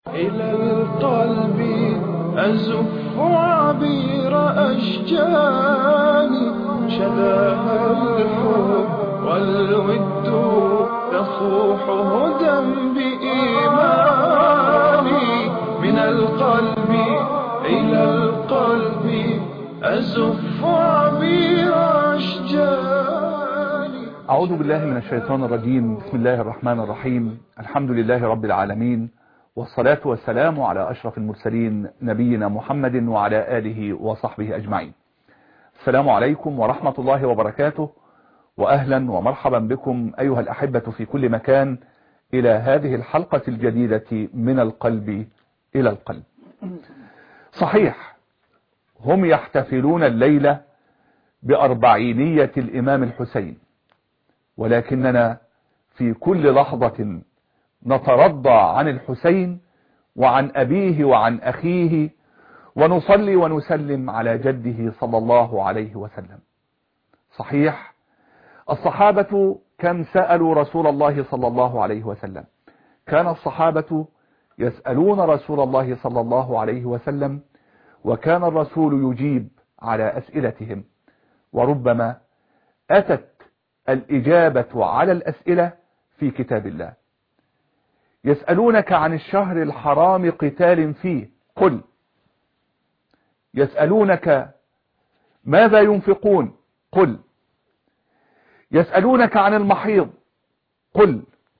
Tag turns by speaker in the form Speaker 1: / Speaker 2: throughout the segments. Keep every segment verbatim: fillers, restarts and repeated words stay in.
Speaker 1: إلى القلب أزف عبير أشجاني، شذاها الحب والود يصوح هدى بإيماني. من القلب إلى القلب أزف عبير أشجاني.
Speaker 2: أعوذ بالله من الشيطان الرجيم. بسم الله الرحمن الرحيم. الحمد لله رب العالمين، والصلاة والسلام على أشرف المرسلين نبينا محمد وعلى آله وصحبه أجمعين. السلام عليكم ورحمة الله وبركاته، وأهلا ومرحبا بكم أيها الأحبة في كل مكان إلى هذه الحلقة الجديدة من القلب إلى القلب. صحيح هم يحتفلون الليلة بأربعينية الإمام الحسين، ولكننا في كل لحظة نترضى عن الحسين وعن أبيه وعن أخيه، ونصلي ونسلم على جده صلى الله عليه وسلم. صحيح الصحابة كم سألوا رسول الله صلى الله عليه وسلم، كان الصحابة يسألون رسول الله صلى الله عليه وسلم، وكان الرسول يجيب على أسئلتهم، وربما أتت الإجابة على الأسئلة في كتاب الله. يسألونك عن الشهر الحرام قتال فيه، قل. يسألونك ماذا ينفقون، قل. يسألونك عن المحيض، قل.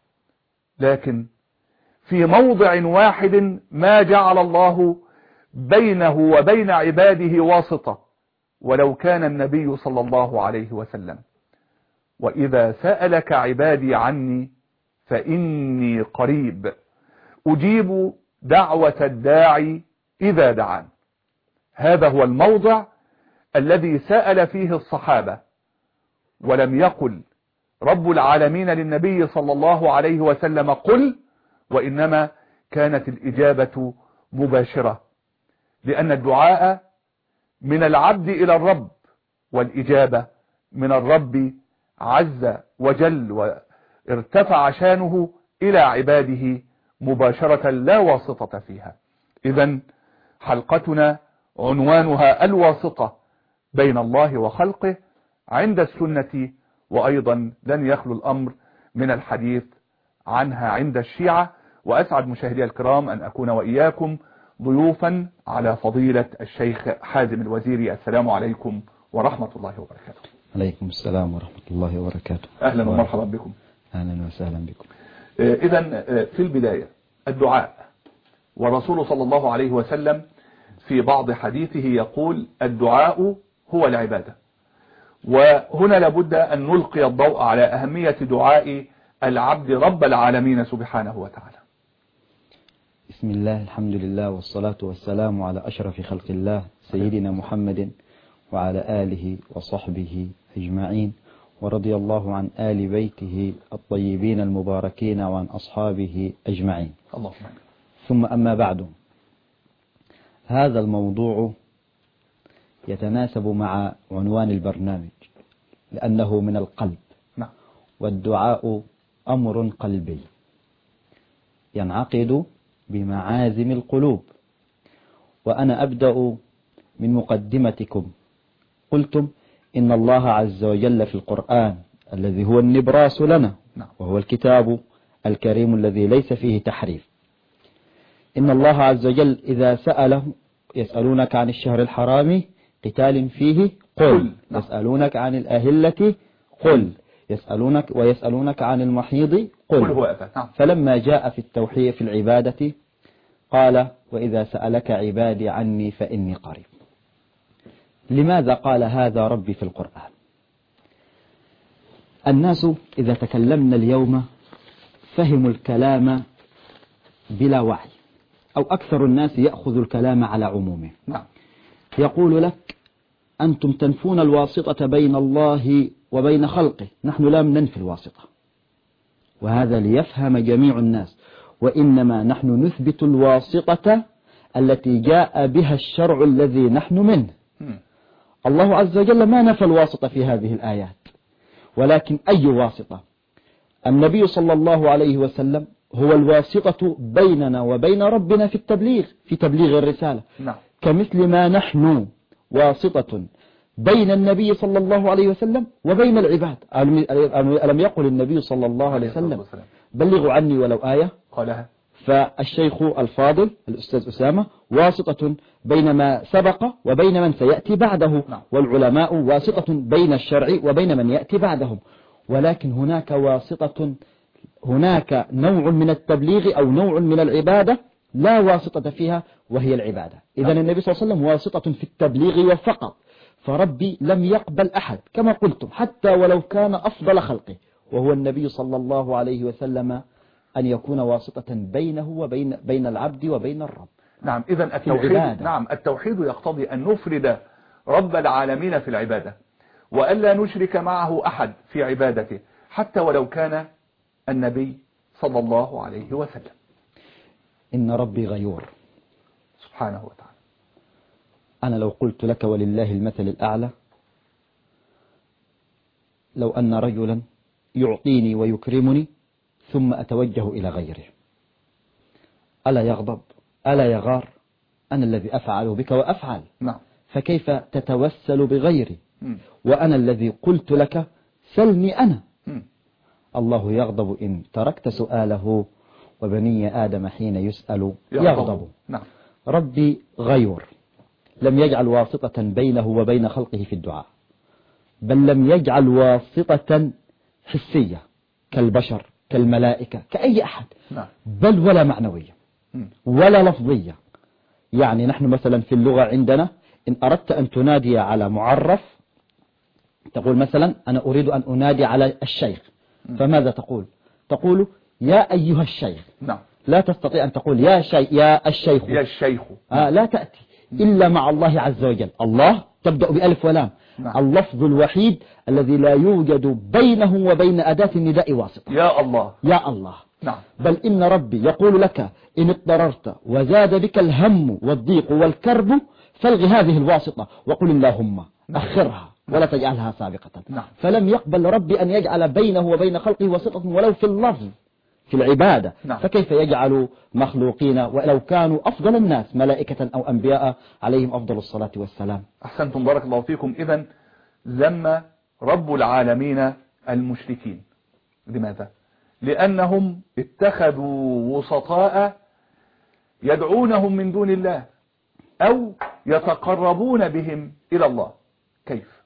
Speaker 2: لكن في موضع واحد ما جعل الله بينه وبين عباده واسطة، ولو كان النبي صلى الله عليه وسلم: وإذا سألك عبادي عني فإني قريب أجيب دعوة الداعي إذا دعان. هذا هو الموضع الذي سأل فيه الصحابة، ولم يقل رب العالمين للنبي صلى الله عليه وسلم قل، وإنما كانت الإجابة مباشرة، لأن الدعاء من العبد إلى الرب، والإجابة من الرب عز وجل وارتفع شانه إلى عباده مباشرة لا واسطة فيها. إذن حلقتنا عنوانها الواسطة بين الله وخلقه عند السنة، وأيضا لن يخلو الأمر من الحديث عنها عند الشيعة. وأسعد مشاهدي الكرام أن أكون وإياكم ضيوفا على فضيلة الشيخ حازم الوزيري. السلام عليكم ورحمة الله وبركاته.
Speaker 3: عليكم السلام ورحمة الله وبركاته.
Speaker 2: أهلا ومرحبا بكم.
Speaker 3: أهلا وسهلا بكم.
Speaker 2: إذن في البداية الدعاء، والرسول صلى الله عليه وسلم في بعض حديثه يقول: الدعاء هو العبادة. وهنا لابد أن نلقي الضوء على أهمية دعاء العبد رب العالمين سبحانه وتعالى.
Speaker 3: بسم الله، الحمد لله، والصلاة والسلام على أشرف خلق الله سيدنا محمد وعلى آله وصحبه أجمعين، ورضي الله عن آل بيته الطيبين المباركين وعن أصحابه أجمعين.
Speaker 2: اللهم.
Speaker 3: ثم أما بعد، هذا الموضوع يتناسب مع عنوان البرنامج لأنه من القلب.
Speaker 2: نعم.
Speaker 3: والدعاء أمر قلبي ينعقد بمعازم القلوب. وأنا أبدأ من مقدمتكم. قلتم إن الله عز وجل في القرآن الذي هو النبراس لنا، وهو الكتاب الكريم الذي ليس فيه تحريف، إن الله عز وجل إذا سأله: يسألونك عن الشهر الحرام قتال فيه، قل. يسألونك عن الأهلة، قل. يسألونك ويسألونك عن المحيض، قل. فلما جاء في التوحيد في العبادة قال: وإذا سألك عبادي عني فإني قريب. لماذا قال هذا ربي في القرآن؟ الناس إذا تكلمنا اليوم فهموا الكلام بلا وعي، أو أكثر الناس يأخذ الكلام على عمومه.
Speaker 2: نعم.
Speaker 3: يقول لك: أنتم تنفون الواسطة بين الله وبين خلقه. نحن لا ننفي الواسطة، وهذا ليفهم جميع الناس، وإنما نحن نثبت الواسطة التي جاء بها الشرع الذي نحن منه. الله عز وجل ما نفى الواسطة في هذه الآيات، ولكن أي واسطة؟ النبي صلى الله عليه وسلم هو الواسطة بيننا وبين ربنا في التبليغ، في تبليغ الرسالة.
Speaker 2: نعم.
Speaker 3: كمثل ما نحن واسطة بين النبي صلى الله عليه وسلم وبين العباد. ألم يقل النبي صلى الله عليه وسلم بلغوا عني ولو آية؟
Speaker 2: قالها.
Speaker 3: فالشيخ الفاضل الأستاذ أسامة واسطة بين ما سبق وبين من سيأتي بعده.
Speaker 2: نعم.
Speaker 3: والعلماء واسطة بين الشرع وبين من يأتي بعدهم. ولكن هناك واسطة، هناك نوع من التبليغ أو نوع من العبادة لا واسطة فيها وهي العبادة. إذا النبي صلى الله عليه وسلم واسطة في التبليغ وفقط. فربي لم يقبل أحد كما قلتم حتى ولو كان أفضل خلقه وهو النبي صلى الله عليه وسلم أن يكون واسطة بينه وبين بين العبد وبين الرب.
Speaker 2: نعم. إذا التوحيد نعم التوحيد يقتضي أن نفرد رب العالمين في العبادة وألا نشرك معه أحد في عبادته حتى ولو كان النبي صلى الله عليه وسلم.
Speaker 3: إن ربي غيور
Speaker 2: سبحانه وتعالى.
Speaker 3: أنا لو قلت لك ولله المثل الأعلى، لو أن رجلا يعطيني ويكرمني ثم أتوجه إلى غيره ألا يغضب؟ ألا يغار؟ أنا الذي أفعل بك وأفعل.
Speaker 2: نعم.
Speaker 3: فكيف تتوسل بغيري
Speaker 2: م.
Speaker 3: وأنا الذي قلت لك سلني أنا؟
Speaker 2: م.
Speaker 3: الله يغضب إن تركت سؤاله وبني آدم حين يسأل
Speaker 2: يغضب.
Speaker 3: يغضب.
Speaker 2: نعم.
Speaker 3: ربي غيور لم يجعل واسطة بينه وبين خلقه في الدعاء، بل لم يجعل واسطة حسية كالبشر كالملائكة كأي أحد.
Speaker 2: نعم.
Speaker 3: بل ولا معنوية ولا لفظية. يعني نحن مثلا في اللغة عندنا إن أردت أن تنادي على معرف تقول مثلا أنا أريد أن أنادي على الشيخ، فماذا تقول؟ تقول يا أيها الشيخ.
Speaker 2: نعم.
Speaker 3: لا تستطيع أن تقول يا شيخ يا الشيخ
Speaker 2: يا الشيخ.
Speaker 3: آه لا تأتي إلا مع الله عز وجل. الله تبدأ بألف ولام.
Speaker 2: نعم.
Speaker 3: اللفظ الوحيد الذي لا يوجد بينه وبين أداة النداء واسطة.
Speaker 2: يا الله.
Speaker 3: يا الله.
Speaker 2: نعم.
Speaker 3: بل إن ربي يقول لك إن اضطررت وزاد بك الهم والضيق والكرب فالغ هذه الواسطة وقل اللهم أخرها ولا تجعلها سابقة.
Speaker 2: نعم.
Speaker 3: فلم يقبل ربي أن يجعل بينه وبين خلقه واسطة ولو في اللفظ في العبادة.
Speaker 2: نعم.
Speaker 3: فكيف يجعل مخلوقين ولو كانوا أفضل الناس ملائكة أو أنبياء عليهم أفضل الصلاة والسلام.
Speaker 2: أحسنتم بارك الله فيكم. إذن ذم رب العالمين المشركين. لماذا؟ لأنهم اتخذوا وسطاء يدعونهم من دون الله أو يتقربون بهم إلى الله. كيف؟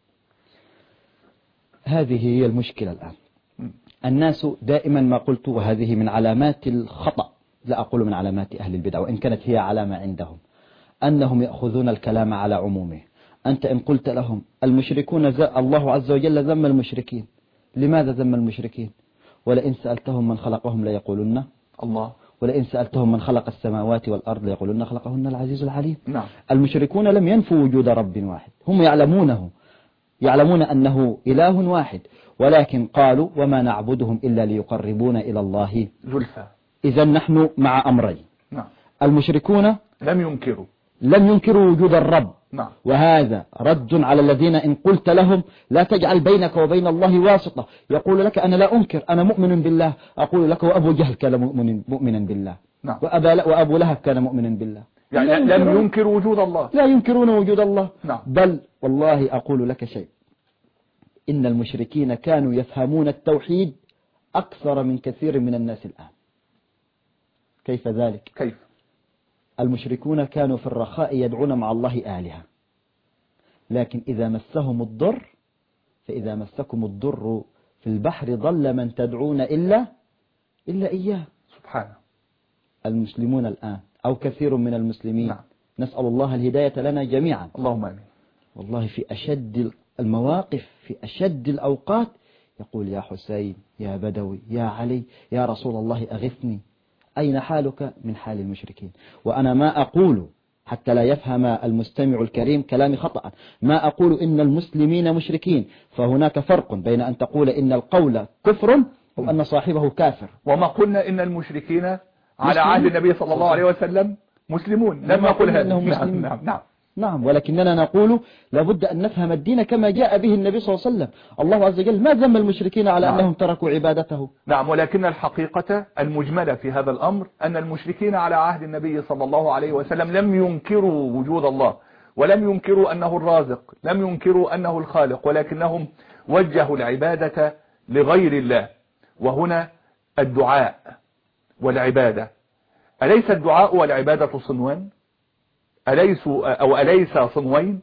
Speaker 3: هذه هي المشكلة الآن. الناس دائما ما قلت وهذه من علامات الخطأ، لا أقول من علامات أهل البدع وإن كانت هي علامة عندهم، أنهم يأخذون الكلام على عمومه. أنت إن قلت لهم المشركون الله عز وجل ذم المشركين، لماذا ذم المشركين؟ ولئن سألتهم من خلقهم ليقولن
Speaker 2: الله،
Speaker 3: ولئن سألتهم من خلق السماوات والأرض ليقولن خلقهن العزيز العليم.
Speaker 2: نعم.
Speaker 3: المشركون لم ينفوا وجود رب واحد، هم يعلمونه، يعلمون أنه إله واحد، ولكن قالوا وما نعبدهم إلا ليقربون إلى الله
Speaker 2: زلفى.
Speaker 3: إذا نحن مع أمرين.
Speaker 2: نعم.
Speaker 3: المشركون
Speaker 2: لم ينكروا
Speaker 3: لم ينكروا وجود الرب.
Speaker 2: نعم.
Speaker 3: وهذا رد على الذين إن قلت لهم لا تجعل بينك وبين الله واسطة، يقول لك أنا لا أنكر، أنا مؤمن بالله. أقول لك وأبو جهل كان مؤمن مؤمنا بالله.
Speaker 2: نعم.
Speaker 3: وأبا وأبو لهب كان مؤمنا بالله.
Speaker 2: يعني لم ينكر وجود الله،
Speaker 3: لا ينكرون وجود الله.
Speaker 2: نعم.
Speaker 3: بل والله أقول لك شيء، إن المشركين كانوا يفهمون التوحيد أكثر من كثير من الناس الآن. كيف ذلك؟
Speaker 2: كيف؟
Speaker 3: المشركون كانوا في الرخاء يدعون مع الله آلهة، لكن إذا مسهم الضر، فإذا مسكم الضر في البحر ضل من تدعون إلا إلا إياه.
Speaker 2: سبحانه.
Speaker 3: المسلمون الآن أو كثير من المسلمين،
Speaker 2: نعم.
Speaker 3: نسأل الله الهداية لنا جميعا.
Speaker 2: اللهم آمين.
Speaker 3: والله في أشد المواقف في أشد الأوقات يقول يا حسين يا بدوي يا علي يا رسول الله أغثني. أين حالك من حال المشركين؟ وأنا ما أقول حتى لا يفهم المستمع الكريم كلامي خطأ، ما أقول إن المسلمين مشركين، فهناك فرق بين أن تقول إن القول كفر أو أن صاحبه كافر.
Speaker 2: وما قلنا إن المشركين على عهد النبي صلى الله عليه وسلم مسلمون، لم نقل هذا.
Speaker 3: نعم,
Speaker 2: نعم, نعم, نعم.
Speaker 3: نعم، ولكننا نقول لابد أن نفهم الدين كما جاء به النبي صلى الله عليه وسلم. الله عز وجل ما ذم المشركين على
Speaker 2: نعم.
Speaker 3: أنهم تركوا عبادته.
Speaker 2: نعم، ولكن الحقيقة المجملة في هذا الأمر أن المشركين على عهد النبي صلى الله عليه وسلم لم ينكروا وجود الله، ولم ينكروا أنه الرازق، لم ينكروا أنه الخالق، ولكنهم وجهوا العبادة لغير الله. وهنا الدعاء والعبادة، أليس الدعاء والعبادة صنوان؟ أليس أو أليس صنوين؟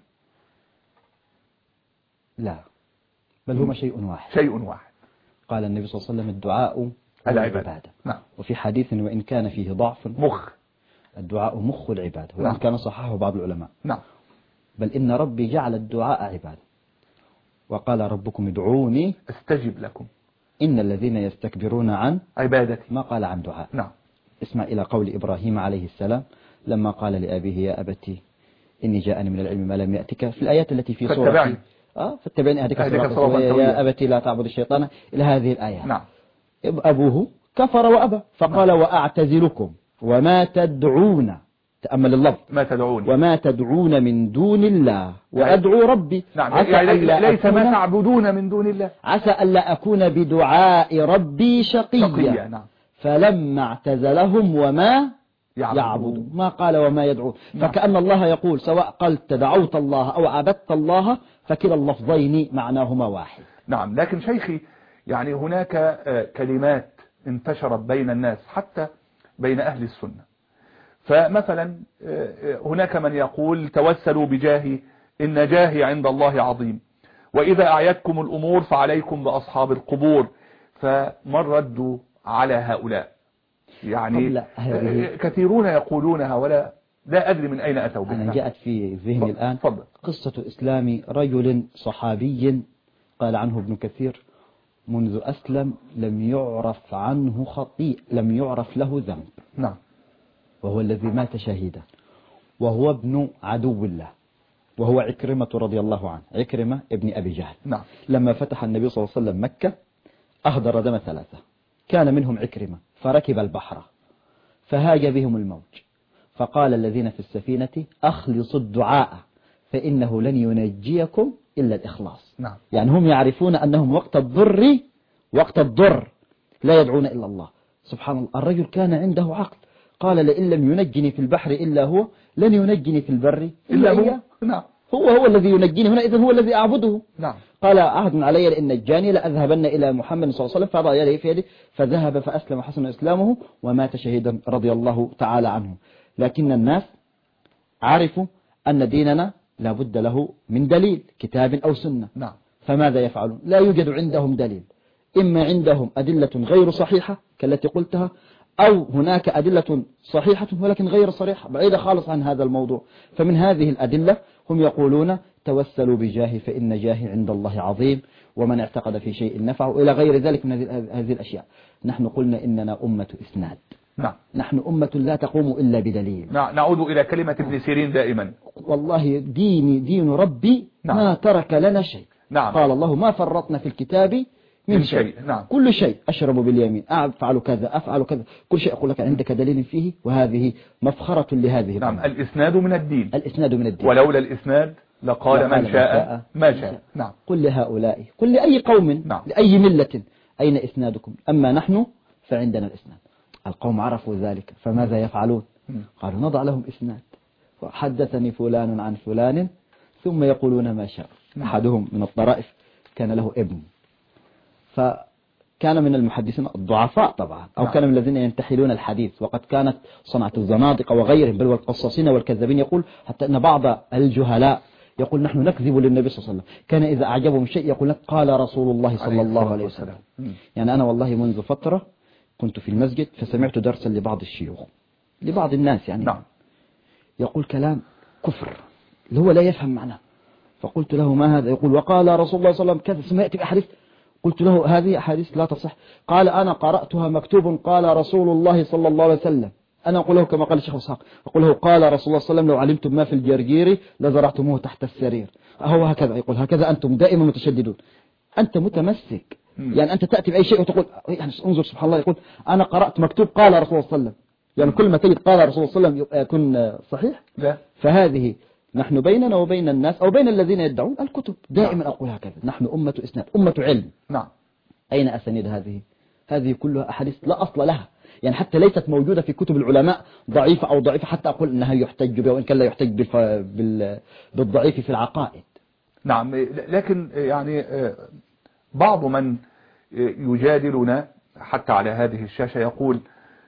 Speaker 3: لا، بل هما شيء واحد.
Speaker 2: شيء واحد.
Speaker 3: قال النبي صلى الله عليه وسلم الدعاء
Speaker 2: العبادة. نعم.
Speaker 3: وفي حديث وإن كان فيه ضعف
Speaker 2: مخ
Speaker 3: الدعاء مخ العبادة، وإن
Speaker 2: نعم.
Speaker 3: كان صححه بعض العلماء.
Speaker 2: نعم.
Speaker 3: بل إن ربي جعل الدعاء عبادة، وقال ربكم ادعوني
Speaker 2: استجب لكم
Speaker 3: إن الذين يستكبرون عن
Speaker 2: عبادتي،
Speaker 3: ما قال عن دعاء.
Speaker 2: نعم.
Speaker 3: اسمع إلى قول إبراهيم عليه السلام لما قال لأبيه يا أبتي إني جاءني من العلم ما لم يأتك، في الآيات التي في سورة
Speaker 2: فاتبعني
Speaker 3: آه فاتبعني أهدك
Speaker 2: صراطا
Speaker 3: سويا
Speaker 2: سويا
Speaker 3: يا أبتي لا تعبد الشيطان إلى هذه الآيات.
Speaker 2: نعم.
Speaker 3: أبوه كفر وأبى فقال نعم. وأعتزلكم وما تدعون، تأمل اللفظ،
Speaker 2: ما تدعون
Speaker 3: وما تدعون من دون الله وأدعو ربي.
Speaker 2: نعم. يعني ليس ما تعبدون من دون الله،
Speaker 3: عسى ألا أكون بدعاء ربي شقيا.
Speaker 2: شقيا. نعم.
Speaker 3: فلما اعتزلهم وما
Speaker 2: يعبدون,
Speaker 3: يعبدون. ما قال وما يدعون. نعم. فكأن الله يقول سواء قلت دعوت الله أو عبدت الله فكلا اللفظين معناهما واحد.
Speaker 2: نعم. لكن شيخي يعني هناك كلمات انتشرت بين الناس حتى بين أهل السنة، فمثلا هناك من يقول توسلوا بجاهي إن جاهي عند الله عظيم، وإذا أعيتكم الأمور فعليكم بأصحاب القبور. فمن ردوا على هؤلاء؟ يعني كثيرون يقولونها ولا لا أدري من أين أتوا بها.
Speaker 3: أنا جاءت في ذهني الآن
Speaker 2: فضل.
Speaker 3: قصة إسلام رجل صحابي قال عنه ابن كثير منذ أسلم لم يعرف عنه خطيئة، لم يعرف له ذنب.
Speaker 2: نعم.
Speaker 3: وهو الذي مات شهيدا، وهو ابن عدو الله، وهو عكرمة رضي الله عنه، عكرمة ابن أبي جهل.
Speaker 2: نعم.
Speaker 3: لما فتح النبي صلى الله عليه وسلم مكة أهدر دم ثلاثة، كان منهم عكرمة، فركب البحر فهاج بهم الموج، فقال الذين في السفينة أخلصوا الدعاء فإنه لن ينجيكم إلا الإخلاص.
Speaker 2: نعم.
Speaker 3: يعني هم يعرفون أنهم وقت الضر وقت الضر لا يدعون إلا الله. سبحان الله، الرجل كان عنده عقل، قال لئن لم ينجني في البحر إلا هو لن ينجني في البر إلا هو.
Speaker 2: نعم.
Speaker 3: هو هو الذي ينجيني هنا، إذن هو الذي أعبده.
Speaker 2: نعم.
Speaker 3: قال عهد علي لئن نجاني لأذهبن إلى محمد صلى الله عليه وسلم، فضع يده في يده فذهب فأسلم حسن إسلامه ومات شهيدا رضي الله تعالى عنه. لكن الناس عرفوا أن ديننا لا بد له من دليل كتاب أو سنة.
Speaker 2: نعم.
Speaker 3: فماذا يفعلون؟ لا يوجد عندهم دليل، إما عندهم أدلة غير صحيحة كالتي قلتها، أو هناك أدلة صحيحة ولكن غير صريحة بعيدة خالص عن هذا الموضوع. فمن هذه الأدلة هم يقولون توسلوا بجاهي فإن جاهي عند الله عظيم، ومن اعتقد في شيء نفعه إلى غير ذلك من هذه الأشياء. نحن قلنا إننا أمة إسناد.
Speaker 2: نعم.
Speaker 3: نحن أمة لا تقوم إلا بدليل.
Speaker 2: نعم. نعود إلى كلمة ابن سيرين دائما،
Speaker 3: والله ديني دين ربي. نعم. ما ترك لنا شيء.
Speaker 2: نعم.
Speaker 3: قال الله ما فرطنا في الكتاب من, من شيء. شيء.
Speaker 2: نعم.
Speaker 3: كل شيء أشرب باليمين، أفعل كذا أفعل كذا، كل شيء أقول لك عندك دليل فيه، وهذه مفخرة لهذه.
Speaker 2: نعم. الإسناد من الدين.
Speaker 3: الإسناد من الدين.
Speaker 2: ولولا الإسناد لقال من شاء ما شاء. نعم.
Speaker 3: قل لهؤلاء، قل لأي قوم.
Speaker 2: نعم.
Speaker 3: لأي ملة أين إسنادكم؟ أما نحن فعندنا الإسناد. القوم عرفوا ذلك فماذا يفعلون؟ قالوا نضع لهم إسناد، وحدثني فلان عن فلان ثم يقولون ما شاء. أحدهم من الطرائف كان له ابن، فكان من المحدثين الضعفاء طبعا، أو كان من الذين ينتحلون الحديث، وقد كانت صنعة الزنادقة وغيرهم بل والقصاصين والكذابين، يقول حتى أن بعض الجهلاء يقول نحن نكذب للنبي صلى الله عليه وسلم، كان إذا أعجبهم شيء يقول لك قال رسول الله صلى الله عليه وسلم. يعني أنا والله منذ فترة كنت في المسجد فسمعت درسا لبعض الشيوخ لبعض الناس يعني
Speaker 2: نعم.
Speaker 3: يقول كلام كفر اللي هو لا يفهم معناه، فقلت له ما هذا؟ يقول وقال رسول الله صلى الله عليه وسلم كذا، ثم يأتي بأحاديث. قلت له هذه أحاديث لا تصح. قال أنا قرأتها مكتوب قال رسول الله صلى الله عليه وسلم. أنا أقول له كما قال الشيخ إسحاق، أقول له قال رسول الله صلى الله عليه وسلم لو علمتم ما في الجرجير لزرعتموه تحت السرير. هو هكذا يقول، هكذا أنتم دائما متشددون، أنت متمسك. يعني أنت تأتي بأي شيء وتقول يعني انظر سبحان الله، يقول أنا قرأت مكتوب قال رسول الله صلى الله عليه وسلم، يعني كل ما تجد قال رسول الله صلى الله عليه وسلم يكون صحيح.
Speaker 2: لا.
Speaker 3: فهذه نحن بيننا وبين الناس أو بين الذين يدعون الكتب، دائما أقول هكذا، نحن أمة إسناد، أمة علم.
Speaker 2: نعم.
Speaker 3: أين أسانيد هذه؟ هذه كلها أحاديث لا أصل لها، يعني حتى ليست موجودة في كتب العلماء، ضعيفة أو ضعيفة حتى أقول أنها يحتج بها، وإن كان لا يحتج بالضعيف في العقائد.
Speaker 2: نعم، لكن يعني بعض من يجادلنا حتى على هذه الشاشة يقول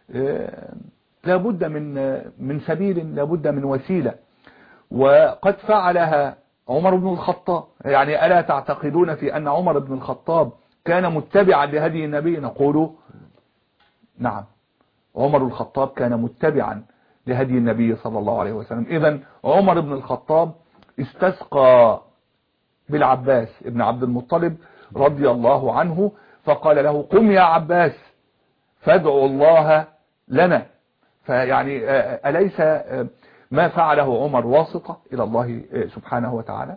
Speaker 2: لابد من من سبيل، لابد من وسيلة، وقد فعلها عمر بن الخطاب. يعني ألا تعتقدون في أن عمر بن الخطاب كان متبعا لهدي النبي؟ نقول نعم، عمر الخطاب كان متبعا لهدي النبي صلى الله عليه وسلم. إذن عمر بن الخطاب استسقى بالعباس ابن عبد المطلب رضي الله عنه، فقال له قم يا عباس فادعوا الله لنا. فيعني أليس ما فعله عمر واسطة إلى الله سبحانه وتعالى؟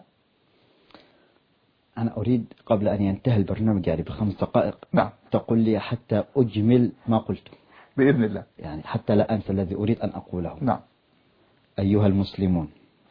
Speaker 3: أنا أريد قبل أن ينتهي البرنامج يعني بخمس دقائق
Speaker 2: نعم.
Speaker 3: تقول لي حتى أجمل ما قلته
Speaker 2: بإذن الله،
Speaker 3: يعني حتى لا أنسى الذي أريد أن أقوله.
Speaker 2: نعم.
Speaker 3: أيها المسلمون،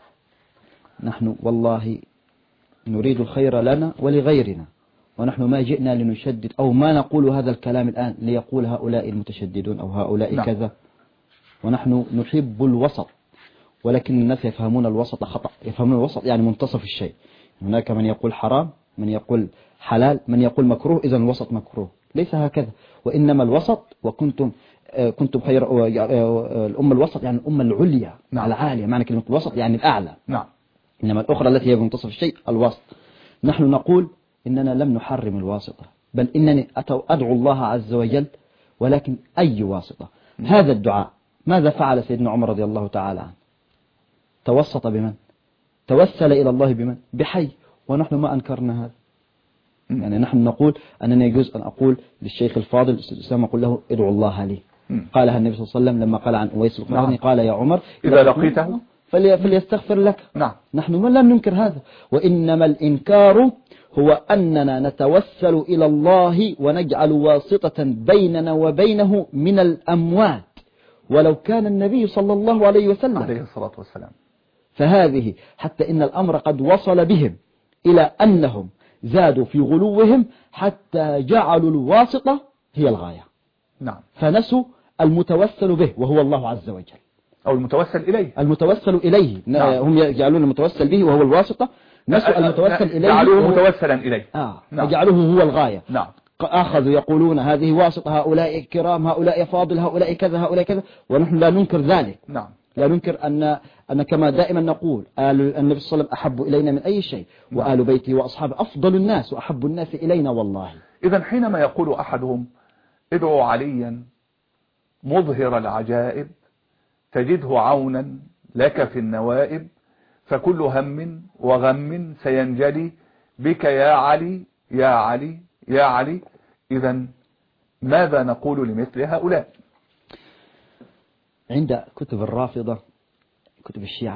Speaker 3: نحن والله نريد الخير لنا ولغيرنا، ونحن ما جئنا لنشدد أو ما نقول هذا الكلام الآن ليقول هؤلاء المتشددون أو هؤلاء
Speaker 2: نعم.
Speaker 3: كذا، ونحن نحب الوسط، ولكن الناس يفهمون الوسط خطأ، يفهمون الوسط يعني منتصف الشيء. هناك من يقول حرام، من يقول حلال، من يقول مكروه، إذا الوسط مكروه. ليس هكذا، وإنما الوسط وكنتم كنتم خير الأمة الوسط يعني الأمة العليا. نعم. العالية، معنى كلمة الوسط يعني الأعلى.
Speaker 2: نعم.
Speaker 3: إنما الأخرى التي هي منتصف الشيء الوسط. نحن نقول إننا لم نحرم الواسطة، بل إنني أدعو الله عز وجل، ولكن أي واسطة. م. هذا الدعاء ماذا فعل سيدنا عمر رضي الله تعالى عنه؟ توسط بمن؟ توسل إلى الله بمن؟ بحي، ونحن ما أنكرنا هذا. م. يعني نحن نقول أنني يجوز أن أقول للشيخ الفاضل الإسلام أقول له ادعو الله لي. م. قالها النبي صلى الله عليه وسلم لما قال عن أويس القرني. نعم. قال يا عمر
Speaker 2: إذا لقيته
Speaker 3: فليستغفر لك.
Speaker 2: نعم.
Speaker 3: نحن ما لم ننكر هذا، وإنما الإنكار هو أننا نتوسل إلى الله ونجعل واسطة بيننا وبينه من الأموات، ولو كان النبي صلى الله عليه وسلم
Speaker 2: عليه الصلاة والسلام.
Speaker 3: فهذه حتى إن الأمر قد وصل بهم إلى أنهم زادوا في غلوهم حتى جعلوا الواسطة هي الغاية.
Speaker 2: نعم.
Speaker 3: فنسوا المتوسل به وهو الله عز وجل،
Speaker 2: أو المتوسل إليه.
Speaker 3: المتوسل إليه. نعم. هم يجعلون المتوسل به وهو الواسطة، نسوا المتوسل إليه
Speaker 2: جعلوه متوسلا إليه.
Speaker 3: آه. نعم. جعلوه هو الغاية.
Speaker 2: نعم.
Speaker 3: أخذوا يقولون هذه واسطة، هؤلاء كرام، هؤلاء فاضل، هؤلاء كذا، هؤلاء كذا، ونحن لا ننكر ذلك.
Speaker 2: نعم.
Speaker 3: لا ننكر أن أن كما دائما نقول آل النبي صلى الله عليه وسلم أحب إلينا من أي شيء، وآل بيته وأصحابه أفضل الناس وأحب الناس إلينا والله.
Speaker 2: إذا حينما يقول أحدهم ادعوا عليا مظهر العجائب تجده عونا لك في النوائب، فكل هم وغم سينجلي بك يا علي يا علي يا علي. إذا ماذا نقول لمثل هؤلاء؟
Speaker 3: عند كتب الرافضة، كتب الشيعة،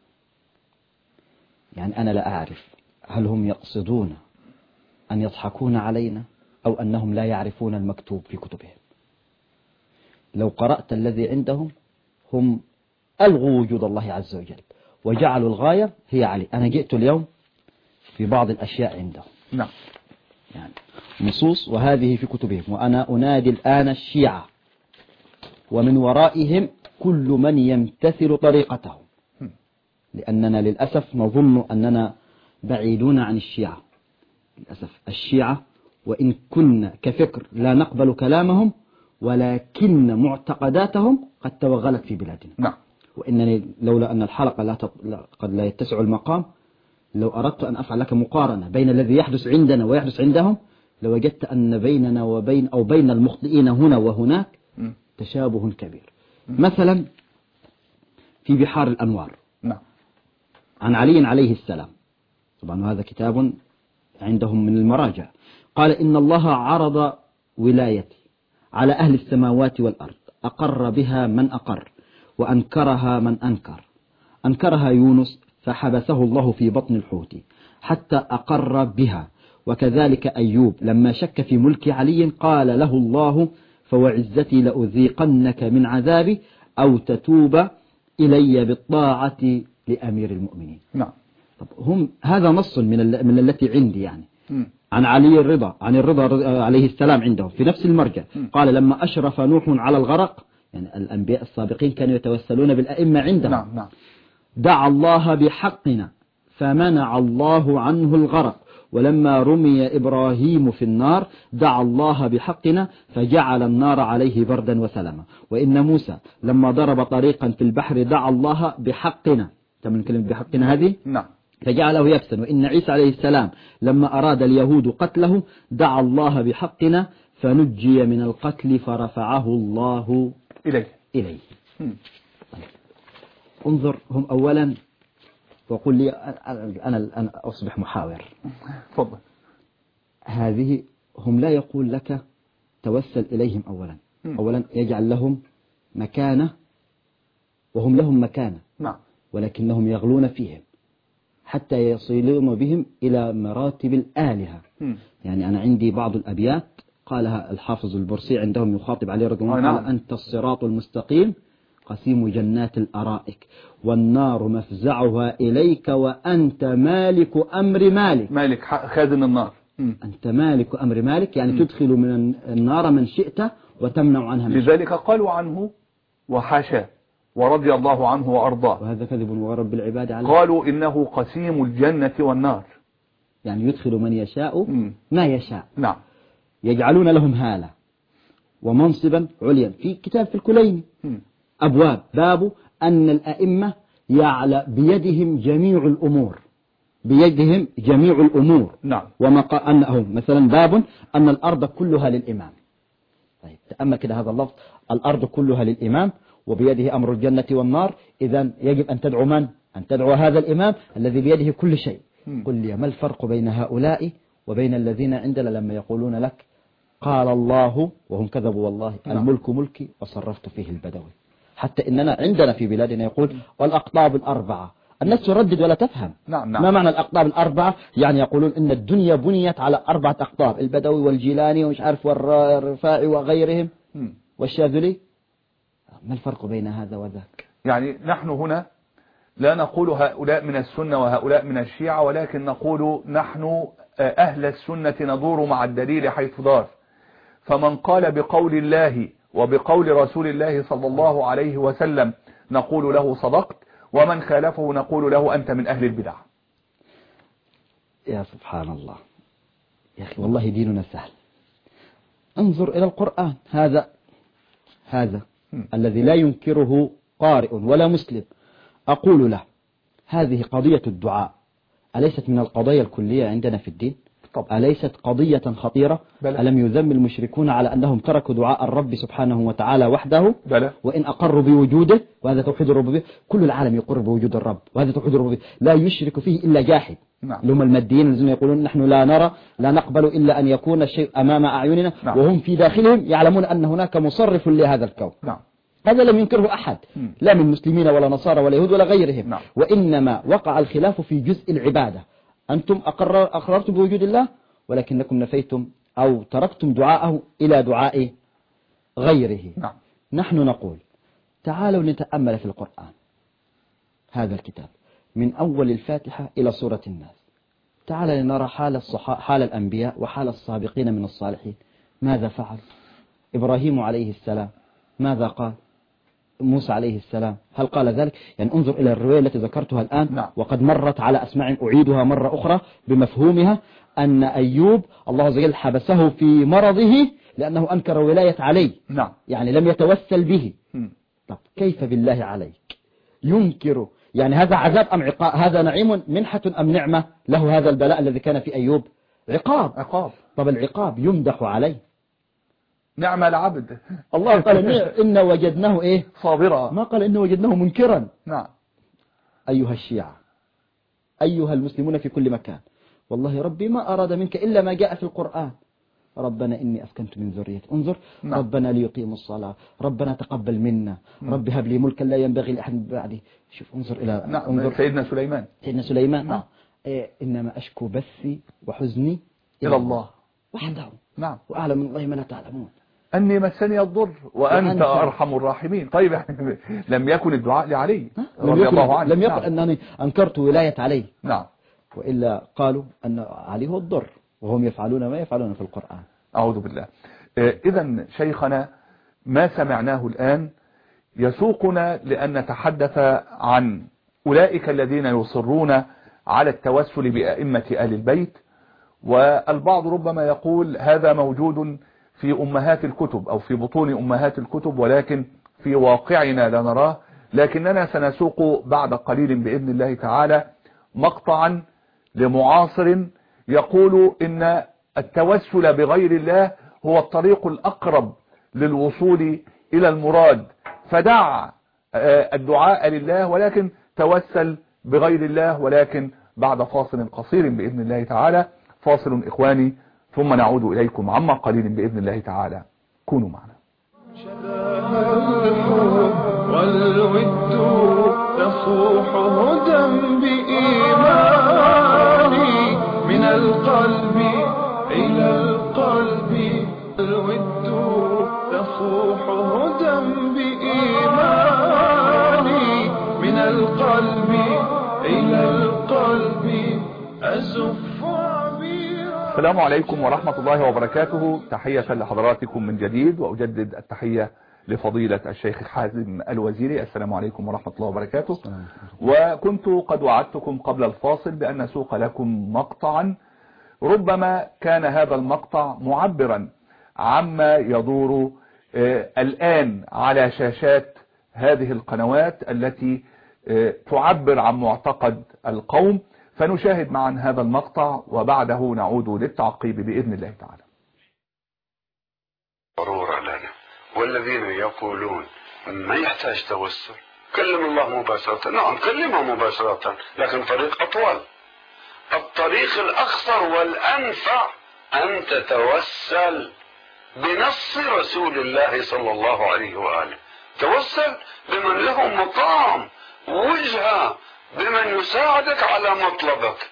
Speaker 3: يعني أنا لا أعرف هل هم يقصدون أن يضحكون علينا أو أنهم لا يعرفون المكتوب في كتبهم. لو قرأت الذي عندهم هم ألغوا وجود الله عز وجل وجعلوا الغاية هي علي. أنا جئت اليوم في بعض الأشياء عندهم.
Speaker 2: نعم.
Speaker 3: يعني نصوص وهذه في كتبهم، وأنا أنادي الآن الشيعة ومن ورائهم كل من يمتثل طريقتهم، لأننا للأسف نظن أننا بعيدون عن الشيعة. للأسف الشيعة وإن كنا كفكر لا نقبل كلامهم، ولكن معتقداتهم قد توغلت في بلادنا.
Speaker 2: نعم.
Speaker 3: وإنني لولا أن الحلقة لا تط... قد لا يتسع المقام، لو أردت أن أفعل لك مقارنة بين الذي يحدث عندنا ويحدث عندهم لوجدت أن بيننا وبين أو بين المخطئين هنا وهناك م. تشابه كبير. م. مثلا في بحار الأنوار.
Speaker 2: نعم.
Speaker 3: عن علي عليه السلام، طبعا هذا كتاب عندهم من المراجع، قال إن الله عرض ولايتي على أهل السماوات والأرض، أقر بها من أقر وأنكرها من أنكر. أنكرها يونس فحبسه الله في بطن الحوت حتى أقر بها، وكذلك أيوب لما شك في ملك علي قال له الله فوعزتي لأذيقنك من عذابي أو تتوب إلي بالطاعة لأمير المؤمنين.
Speaker 2: نعم.
Speaker 3: طب هم هذا نص من ال... من التي عندي يعني
Speaker 2: م.
Speaker 3: عن علي الرضا عن الرضا عليه السلام عنده في نفس المرجع
Speaker 2: م.
Speaker 3: قال لما أشرف نوح على الغرق، يعني الأنبياء السابقين كانوا يتوسلون بالأئمة عندهم.
Speaker 2: نعم نعم.
Speaker 3: دعا الله بحقنا فمنع الله عنه الغرق، ولما رمي إبراهيم في النار دعا الله بحقنا فجعل النار عليه بردا وسلاما، وإن موسى لما ضرب طريقا في البحر دعا الله بحقنا، تمام كلمة بحقنا هذه؟
Speaker 2: نعم.
Speaker 3: فجعله يبسا، وإن عيسى عليه السلام لما أراد اليهود قتله دعا الله بحقنا فنجي من القتل فرفعه الله
Speaker 2: إليه
Speaker 3: إليه.
Speaker 2: م.
Speaker 3: انظر هم أولا وقل لي أنا الآن أصبح محاور.
Speaker 2: تفضل.
Speaker 3: هذه هم لا يقول لك توسل إليهم أولا
Speaker 2: م.
Speaker 3: أولا يجعل لهم مكانة وهم لهم مكانة.
Speaker 2: نعم.
Speaker 3: ولكنهم يغلون فيهم حتى يصلون بهم إلى مراتب الآلهة.
Speaker 2: م.
Speaker 3: يعني أنا عندي بعض الأبيات قالها الحافظ البرسي عندهم يخاطب عليه رضي الله عنه، قال أنت الصراط المستقيم قسيم جنات الأرائك والنار مفزعها إليك وأنت مالك أمر مالك.
Speaker 2: مالك خازن النار. م.
Speaker 3: أنت مالك أمر مالك، يعني م. تدخل من النار من شئت وتمنع عنها من
Speaker 2: لذلك شئت. قالوا عنه وحاشاه ورضي الله عنه وأرضاه،
Speaker 3: وهذا كذب ورب العباد عليه.
Speaker 2: قالوا إنه قسيم الجنة والنار،
Speaker 3: يعني يدخل من يشاء
Speaker 2: م.
Speaker 3: ما يشاء.
Speaker 2: نعم.
Speaker 3: يجعلون لهم هالة ومنصبا عليا. في كتاب في الكليني
Speaker 2: م.
Speaker 3: أبواب باب أن الأئمة يعلى بيدهم جميع الأمور، بيدهم جميع الأمور.
Speaker 2: نعم.
Speaker 3: وما أنه مثلا باب أن الأرض كلها للإمام. طيب تأمل كده هذا اللفظ، الأرض كلها للإمام وبيده أمر الجنة والنار، إذا يجب أن تدعو من؟ أن تدعو هذا الإمام الذي بيده كل شيء. م. قل لي ما الفرق بين هؤلاء وبين الذين عندنا لما يقولون لك قال الله وهم كذبوا والله. نعم. الملك ملكي وصرفت فيه البدوي. حتى إننا عندنا في بلادنا يقول والأقطاب الأربعة، الناس تردد ولا تفهم.
Speaker 2: نعم نعم.
Speaker 3: ما معنى الأقطاب الأربعة؟ يعني يقولون إن الدنيا بنيت على أربعة أقطاب، البدوي والجيلاني ومش عارف والرفاعي وغيرهم م. والشاذلي. ما الفرق بين هذا وذاك؟
Speaker 2: يعني نحن هنا لا نقول هؤلاء من السنة وهؤلاء من الشيعة، ولكن نقول نحن أهل السنة ندور مع الدليل حيث دار، فمن قال بقول الله وبقول رسول الله صلى الله عليه وسلم نقول له صدقت، ومن خالفه نقول له أنت من أهل البدع.
Speaker 3: يا سبحان الله يا أخي، والله ديننا سهل. انظر إلى القرآن، هذا هذا م. الذي لا ينكره قارئ ولا مسلم، أقول له هذه قضية الدعاء أليست من القضايا الكلية عندنا في الدين؟ طب. أليست قضية خطيرة؟ بلى. ألم يذم المشركون على أنهم تركوا دعاء الرب سبحانه وتعالى وحده؟
Speaker 2: بلى.
Speaker 3: وإن أقروا بوجوده، وهذا توحيد الربوبية، كل العالم يقر بوجود الرب وهذا توحيد الربوبية، لا يشرك فيه إلا جاحد. نعم. هم الماديين الذين يقولون نحن لا نرى لا نقبل إلا أن يكون الشيء أمام أعيننا. نعم. وهم في داخلهم يعلمون أن هناك مصرف لهذا الكون. نعم. هذا لم ينكره أحد، م. لا من مسلمين ولا نصارى ولا يهود ولا غيرهم. نعم. وإنما وقع الخلاف في جزء العبادة. أنتم أقرر أقررتم بوجود الله ولكنكم نفيتم أو تركتم دعاءه إلى دعاء غيره. نعم. نحن نقول تعالوا نتأمل في القرآن، هذا الكتاب من أول الفاتحة إلى سورة الناس، تعال لنرى حال الصحا... حال الأنبياء وحال السابقين من الصالحين. ماذا فعل إبراهيم عليه السلام؟ ماذا قال موسى عليه السلام؟ هل قال ذلك؟ يعني انظر إلى الرواية التي ذكرتها الآن. نعم. وقد مرت على أسماع أعيدها مرة أخرى بمفهومها، أن أيوب الله عز وجل حبسه في مرضه لأنه أنكر ولاية عليه. نعم. يعني لم يتوسل به. م. طب كيف بالله عليك ينكر؟ يعني هذا عذاب أم عقاب؟ هذا نعيم منحة أم نعمة له هذا البلاء الذي كان في أيوب؟ عقاب. عقاب. طب العقاب يمدح عليه؟
Speaker 2: نعم العبد.
Speaker 3: الله قال إن وجدناه إيه؟
Speaker 2: صابرا.
Speaker 3: ما قال إن وجدناه منكرا.
Speaker 2: نعم.
Speaker 3: أيها الشيعة، أيها المسلمون في كل مكان، والله ربي ما أراد منك إلا ما جاء في القرآن. ربنا إني أسكنت من ذريتي، انظر. نعم. ربنا ليقيموا الصلاة، ربنا تقبل منا. نعم. ربي هب لي ملكا لا ينبغي لأحد بعدي. شوف انظر إلى.
Speaker 2: نعم.
Speaker 3: انظر
Speaker 2: سيدنا سليمان.
Speaker 3: سيدنا سليمان. نعم. إيه إنما أشكو بثي وحزني
Speaker 2: إلى الله
Speaker 3: وحده.
Speaker 2: نعم.
Speaker 3: وأعلم من الله ما لا تعلمون
Speaker 2: أني مسني الضر وأنت, وأنت أرحم الراحمين. طيب لم يكن الدعاء لعلي، رضي الله عنه.
Speaker 3: لم يقل نعم. أنني أنكرت ولاية علي.
Speaker 2: نعم.
Speaker 3: وإلا قالوا أن علي هو الضر وهم يفعلون ما يفعلون في القرآن.
Speaker 2: أعوذ بالله. إذن شيخنا ما سمعناه الآن يسوقنا لأن نتحدث عن أولئك الذين يصرون على التوسل بأئمة آل البيت، والبعض ربما يقول هذا موجود في أمهات الكتب أو في بطون أمهات الكتب، ولكن في واقعنا لا نراه. لكننا سنسوق بعد قليل بإذن الله تعالى مقطعا لمعاصر يقول إن التوسل بغير الله هو الطريق الأقرب للوصول إلى المراد، فدع الدعاء لله ولكن توسل بغير الله، ولكن بعد فاصل قصير بإذن الله تعالى. فاصل إخواني ثم نعود إليكم عما قليل بإذن الله تعالى، كونوا معنا.
Speaker 1: والود تصوح هدى بإيماني من القلب إلى القلب. الود تصوح هدى بإيماني من القلب إلى القلب أزف عبيرا.
Speaker 2: السلام عليكم ورحمة الله وبركاته. تحية لحضراتكم من جديد، وأجدد التحية لفضيلة الشيخ حازم الوزيري. السلام عليكم ورحمة الله وبركاته. وكنت قد وعدتكم قبل الفاصل بأن نسوق لكم مقطعا، ربما كان هذا المقطع معبرا عما يدور الآن على شاشات هذه القنوات التي تعبر عن معتقد القوم. فنشاهد معا هذا المقطع وبعده نعود للتعقيب بإذن الله تعالى.
Speaker 4: ضرورة لنا. والذين يقولون ما يحتاج توسل، كلم الله مباشرة. نعم كلمه مباشرة، لكن طريق أطول. الطريق الأخطر والأنفع أن تتوسل بنص رسول الله صلى الله عليه وآله. توسل بمن له مقام وجهة، بمن يساعدك على مطلبك.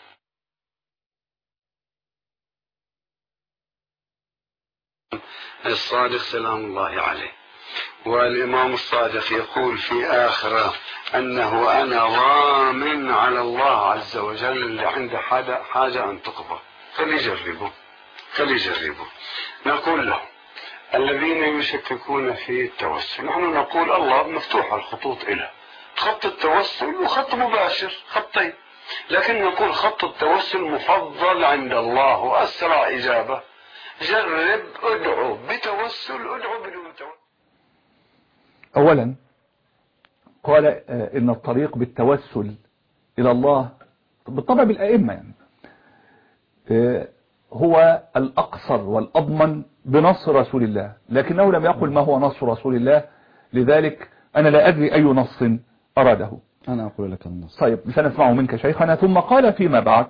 Speaker 4: الصادق سلام الله عليه، والإمام الصادق يقول في آخره أنه أنا ضامن على الله عز وجل اللي عنده حاجة أن تقضى. فليجربوا فليجربوا. نقول له الذين يشككون في التوسل، نحن نقول الله مفتوح الخطوط إله، خط التوسل وخط مباشر، خطين، لكن نقول خط التوسل مفضل عند الله وأسرع إجابة. جرب، ادعو بتوسل، ادعو بدون توسل.
Speaker 2: أولا قال إن الطريق بالتوسل إلى الله بالطبع بالأئمة يعني هو الأقصر والأضمن بنص رسول الله، لكنه لم يقل ما هو نص رسول الله، لذلك أنا لا أدري أي نص أراده.
Speaker 3: أنا أقول لك النص.
Speaker 2: طيب سنسمعه منك شيخنا. ثم قال فيما بعد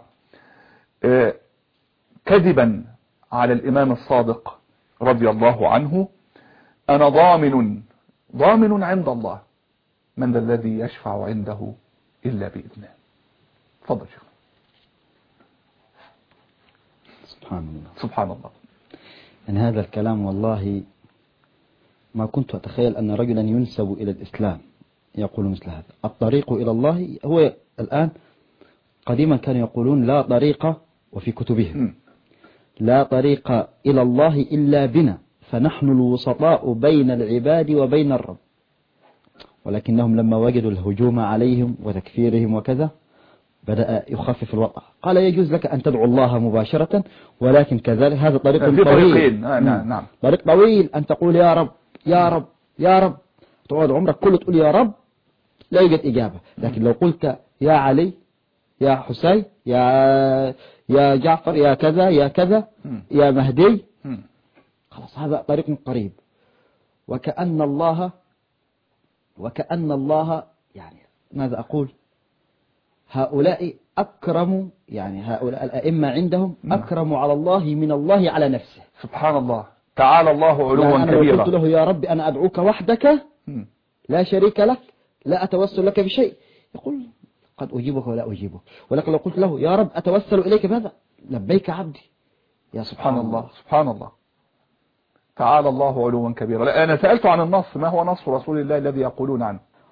Speaker 2: كذبا على الإمام الصادق رضي الله عنه: أنا ضامن ضامن عند الله، من ذا الذي يشفع عنده إلا بإذنه. تفضل شيخ.
Speaker 3: سبحان الله
Speaker 2: سبحان الله.
Speaker 3: يعني هذا الكلام والله ما كنت أتخيل أن رجلا ينسب إلى الإسلام يقول مثل هذا. الطريق إلى الله هو الآن، قديما كانوا يقولون لا طريق، وفي كتبهم م. لا طريق إلى الله إلا بنا، فنحن الوسطاء بين العباد وبين الرب. ولكنهم لما وجدوا الهجوم عليهم وتكفيرهم وكذا بدأ يخفف الوضع. قال يجوز لك أن تدعو الله مباشرة، ولكن كذلك هذا طريق طويل.
Speaker 2: آه نعم نعم.
Speaker 3: طريق طويل أن تقول يا رب يا رب يا رب، تقعد عمرك كله تقول يا رب، لا يوجد إجابة. لكن لو قلت يا علي يا حسين يا يا جعفر يا كذا يا كذا يا مهدي، خلاص هذا طريق قريب. وكأن الله وكأن الله يعني ماذا أقول، هؤلاء أكرموا، يعني هؤلاء الأئمة عندهم أكرموا على الله من الله على نفسه.
Speaker 2: سبحان الله، تعالى الله علوا
Speaker 3: يعني أنا
Speaker 2: كبيرا.
Speaker 3: لو قلت له يا رب أنا أدعوك وحدك لا شريك لك، لا أتوسل لك بشيء، يقول قد أجيبك ولا أجيبك. ولكن لو قلت له يا رب أتوسل إليك بهذا، لبيك عبدي. يا سبحان الله
Speaker 2: سبحان الله، تعالى الله علوا كبيرا. لا أنا سألت عن النص، ما هو نص رسول الله الذي يقولون عنه؟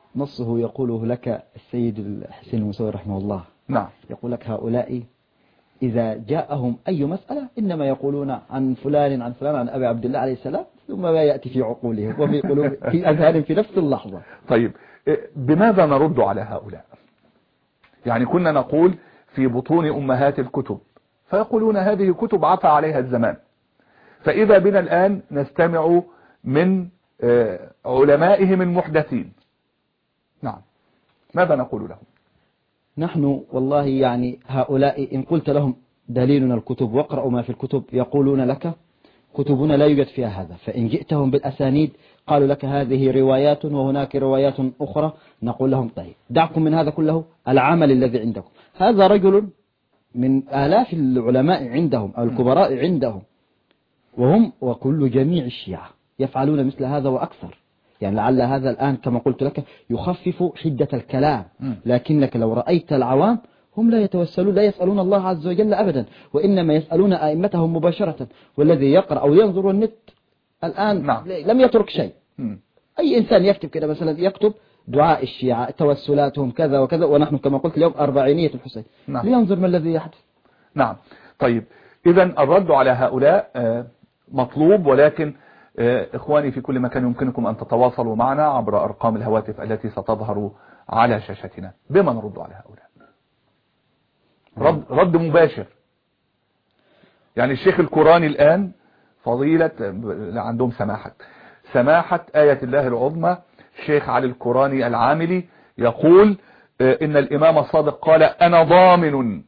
Speaker 3: نصه يقوله لك السيد الحسين المسوي رحمه الله.
Speaker 2: نعم.
Speaker 3: يقول لك هؤلاء إذا جاءهم أي مسألة إنما يقولون عن فلان عن فلان عن أبي عبد الله عليه السلام، ثم ما يأتي في عقولهم وفي قلوب في أذهانهم في نفس اللحظة.
Speaker 2: طيب بماذا نرد على هؤلاء؟ يعني كنا نقول في بطون أمهات الكتب، فيقولون هذه كتب عفى عليها الزمان، فإذا بنا الآن نستمع من علمائهم المحدثين. نعم، ماذا نقول لهم؟
Speaker 3: نحن والله يعني هؤلاء إن قلت لهم دليلنا الكتب واقرأوا ما في الكتب يقولون لك كتبنا لا يوجد فيها هذا. فإن جئتهم بالأسانيد قالوا لك هذه روايات وهناك روايات أخرى، نقول لهم طيب دعكم من هذا كله، العمل الذي عندكم. هذا رجل من آلاف العلماء عندهم أو الكبراء عندهم، وهم وكل جميع الشيعة يفعلون مثل هذا وأكثر. يعني لعل هذا الآن كما قلت لك يخفف حدة الكلام، لكنك لو رأيت العوام هم لا يتوسلون لا يسألون الله عز وجل أبدا، وإنما يسألون أئمتهم مباشرة. والذي يقرأ أو ينظر النت الآن نعم. لم يترك شيء. م. أي إنسان يكتب كده مثلا يكتب دعاء الشيعة توسلاتهم كذا وكذا، ونحن كما قلت اليوم أربعينية الحسين. نعم. لينظر ما الذي يحدث.
Speaker 2: نعم. طيب إذا الرد على هؤلاء مطلوب، ولكن إخواني في كل مكان يمكنكم أن تتواصلوا معنا عبر أرقام الهواتف التي ستظهر على شاشتنا. بما نرد على هؤلاء؟ رد, رد مباشر. يعني الشيخ القراني الآن فضيلة عندهم سماحة سماحة آية الله العظمى الشيخ علي القراني العاملي يقول إن الإمام الصادق قال أنا ضامن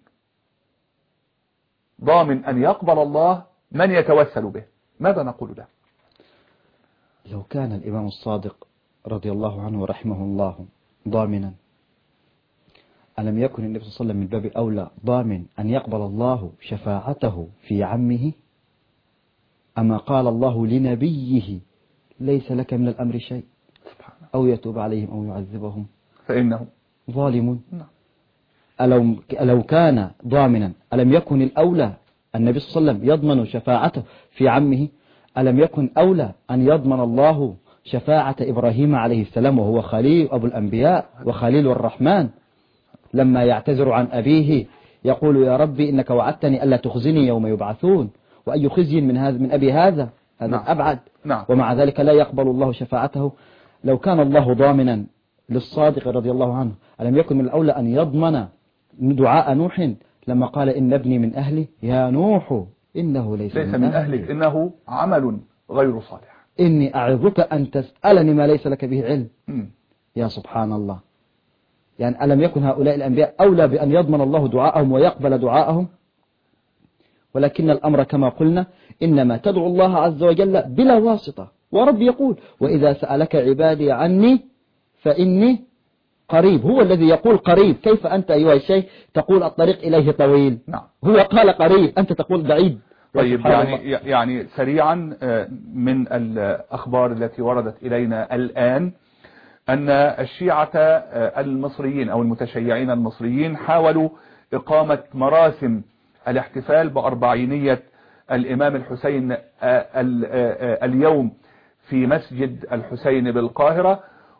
Speaker 2: ضامن أن يقبل الله من يتوسل به. ماذا نقول له؟
Speaker 3: لو كان الإمام الصادق رضي الله عنه ورحمه الله ضامنا، ألم يكن النبي صلى الله عليه وسلم من باب أولى ضامن أن يقبل الله شفاعته في عمه؟ أما قال الله لنبيه ليس لك من الأمر شيء أو يتوب عليهم أو يعذبهم
Speaker 2: فإنه
Speaker 3: ظالم. ألو, ألو كان ضامنا ألم يكن الأولى النبي صلى الله عليه وسلم يضمن شفاعته في عمه؟ ألم يكن أولى أن يضمن الله شفاعة إبراهيم عليه السلام وهو خليل أبو الأنبياء وخليل الرحمن، لما يعتذر عن أبيه يقول يا ربي إنك وعدتني ألا تخزني يوم يبعثون، وأي خزي من هذا من أبي هذا هذا نعم. أبعد نعم. ومع ذلك لا يقبل الله شفاعته. لو كان الله ضامنا للصادق رضي الله عنه، ألم يكن من الأولى أن يضمن دعاء نوح لما قال إن ابني من أهلي يا نوح إنه ليس,
Speaker 2: ليس من, من أهلك إنه عمل غير صالح،
Speaker 3: إني أعظك أن تسألني ما ليس لك به علم. م. يا سبحان الله. يعني ألم يكن هؤلاء الأنبياء أولى بأن يضمن الله دعاءهم ويقبل دعاءهم؟ ولكن الأمر كما قلنا إنما تدعو الله عز وجل بلا واسطة. ورب يقول وإذا سألك عبادي عني فإني قريب. هو الذي يقول قريب، كيف أنت أيها الشيخ تقول الطريق إليه طويل؟ نعم. هو قال قريب أنت تقول بعيد.
Speaker 2: طيب يعني, يعني سريعا من الأخبار التي وردت إلينا الآن أن الشيعة المصريين أو المتشيعين المصريين حاولوا إقامة مراسم الاحتفال بأربعينية الإمام الحسين اليوم في مسجد الحسين بالقاهرة،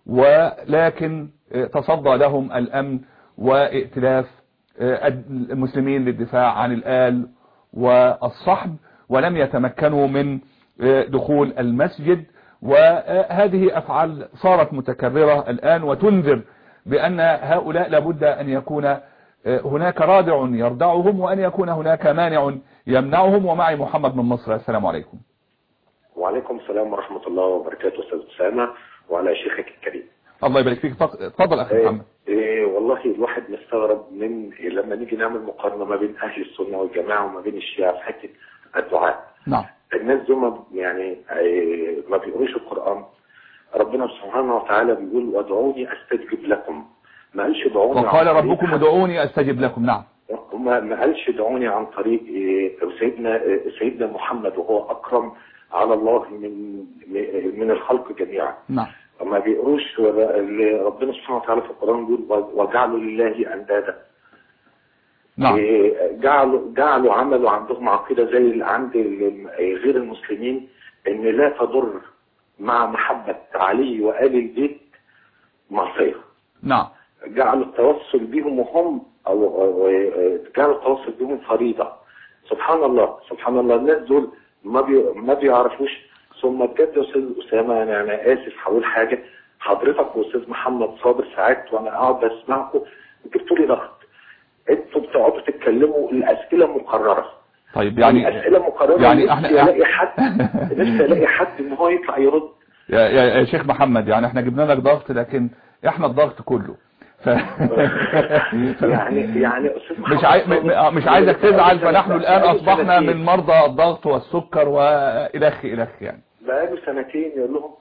Speaker 2: ولكن تصدى لهم الأمن وائتلاف المسلمين للدفاع عن الآل والصحب، ولم يتمكنوا من دخول المسجد. وهذه أفعال صارت متكررة الآن وتنذر بأن هؤلاء لابد أن يكون هناك رادع يردعهم وأن يكون هناك مانع يمنعهم. ومعي محمد من مصر. السلام عليكم.
Speaker 5: وعليكم السلام ورحمة الله وبركاته أستاذ أسامة وعلى شيخك الكريم.
Speaker 2: الله يبارك فيك. تفضل أخي محمد.
Speaker 5: إيه والله الواحد مستغرب من لما نيجي نعمل مقارنة ما بين أهل السنة والجماعة وما بين الشيعة في حتة الدعاء.
Speaker 2: نعم.
Speaker 5: الناس دول يعني ما بيقروش القرآن. ربنا سبحانه وتعالى بيقول وادعوني أستجب لكم، ما قالش ادعوني
Speaker 2: وقال ربكم ادعوني أستجب لكم. نعم.
Speaker 5: ما قالش ادعوني عن طريق سيدنا سيدنا محمد وهو أكرم على الله من من الخلق جميعا.
Speaker 2: نعم.
Speaker 5: ما بيقروش ربنا سبحانه وتعالى في القرآن بيقول وجعلوا لله أندادا.
Speaker 2: نعم.
Speaker 5: جعلوا جعلوا عملوا عندهم عقيدة زي اللي عند غير المسلمين ان لا تضر مع محبة علي وآل البيت معصية.
Speaker 2: نعم.
Speaker 5: جعلوا التوسل بهم وهم أو أو- جعلوا التوسل بهم فريضة. سبحان الله سبحان الله، الناس دول ما بي ما بيعرفوش. ثم بجد يا استاذ اسامه، يعني انا اسف هقول حاجه، حضرتك واستاذ محمد صابر ساعات وانا قاعد بسمعكم جبتوا لي ضغط. انتوا بتقعدوا تتكلموا الاسئله مقرره.
Speaker 2: طيب يعني
Speaker 5: الاسئله مقرره،
Speaker 2: يعني
Speaker 5: نفسي
Speaker 2: احنا
Speaker 5: الاقي حد نفسي الاقي حد ان هو يطلع يرد.
Speaker 2: يا, يا, يا شيخ محمد، يعني احنا جبنا لك ضغط، لكن احنا الضغط كله ف...
Speaker 5: يعني يعني استاذ محمد
Speaker 2: مش عاي... م- مش عايزك تزعل، فنحن الان اصبحنا من مرضى الضغط والسكر والخ الخ يعني.
Speaker 5: بقاله سنتين يقول لهم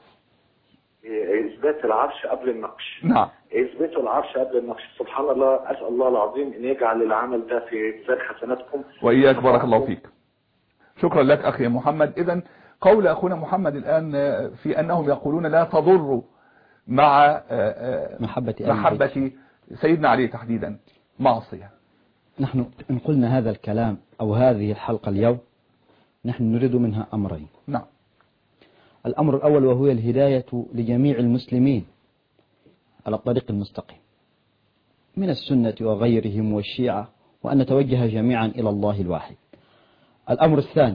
Speaker 5: اثبات العرش قبل النقش.
Speaker 2: نعم.
Speaker 5: اثبتوا العرش قبل النقش. سبحان الله، اسال الله العظيم ان يجعل العمل ده في ميزان حسناتكم.
Speaker 2: واياك، بارك الله فيك. شكرا لك اخي محمد. اذا قول اخونا محمد الان في انهم يقولون لا تضر مع
Speaker 3: محبة
Speaker 2: محبة سيدنا علي تحديدا معصية.
Speaker 3: نحن إن قلنا هذا الكلام أو هذه الحلقة اليوم نحن نريد منها أمرين.
Speaker 2: نعم.
Speaker 3: الأمر الأول وهو الهداية لجميع المسلمين على الطريق المستقيم من السنة وغيرهم والشيعة، وأن نتوجه جميعا إلى الله الواحد. الأمر الثاني،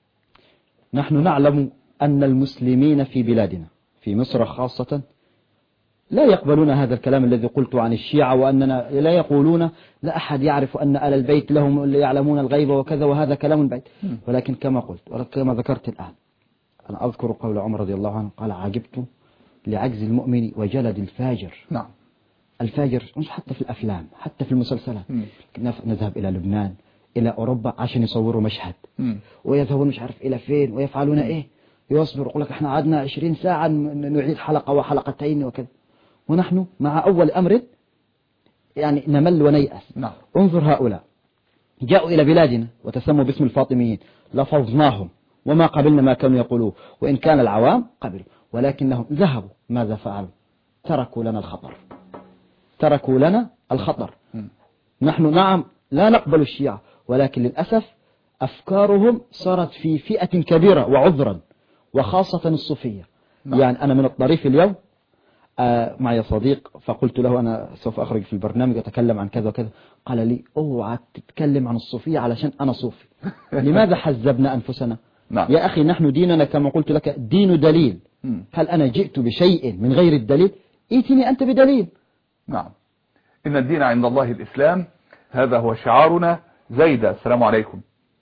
Speaker 3: نحن نعلم أن المسلمين في بلادنا في مصر خاصة لا يقبلون هذا الكلام الذي قلت عن الشيعة، وأننا لا يقولون لا أحد يعرف أن آل البيت لهم اللي يعلمون الغيب وكذا، وهذا كلام بعيد. ولكن كما قلت وكما ذكرت الآن، أنا أذكر قول عمر رضي الله عنه قال عجبت لعجز المؤمن وجلد الفاجر.
Speaker 2: نعم.
Speaker 3: الفاجر مش حتى في الأفلام، حتى في المسلسلات. نذهب إلى لبنان إلى أوروبا عشان يصوروا مشهد، ويذهبون مش عارف إلى فين ويفعلون إيه، يصبر يقول لك إحنا قعدنا عشرين ساعة نعيد حلقة وحلقتين وكذا، ونحن مع أول أمر يعني نمل ونيأس.
Speaker 2: نعم.
Speaker 3: انظر هؤلاء جاءوا إلى بلادنا وتسموا باسم الفاطميين، لفظناهم وما قبلنا ما كانوا يقولوه، وإن كان العوام قبلوا، ولكنهم ذهبوا ماذا فعلوا؟ تركوا لنا الخطر، تركوا لنا الخطر. نحن نعم لا نقبل الشيعة، ولكن للأسف أفكارهم صارت في فئة كبيرة وعذرا، وخاصة الصوفية.
Speaker 2: نعم.
Speaker 3: يعني أنا من الطريف اليوم آه معي صديق، فقلت له أنا سوف أخرج في البرنامج أتكلم عن كذا وكذا، قال لي اوعى تتكلم عن الصوفية علشان أنا صوفي. لماذا حزبنا أنفسنا؟
Speaker 2: نعم.
Speaker 3: يا أخي نحن ديننا كما قلت لك دين دليل. هل أنا جئت بشيء من غير الدليل؟ ائتني أنت بدليل.
Speaker 2: نعم. إن الدين عند الله الإسلام، هذا هو شعارنا. زيدة، السلام عليكم.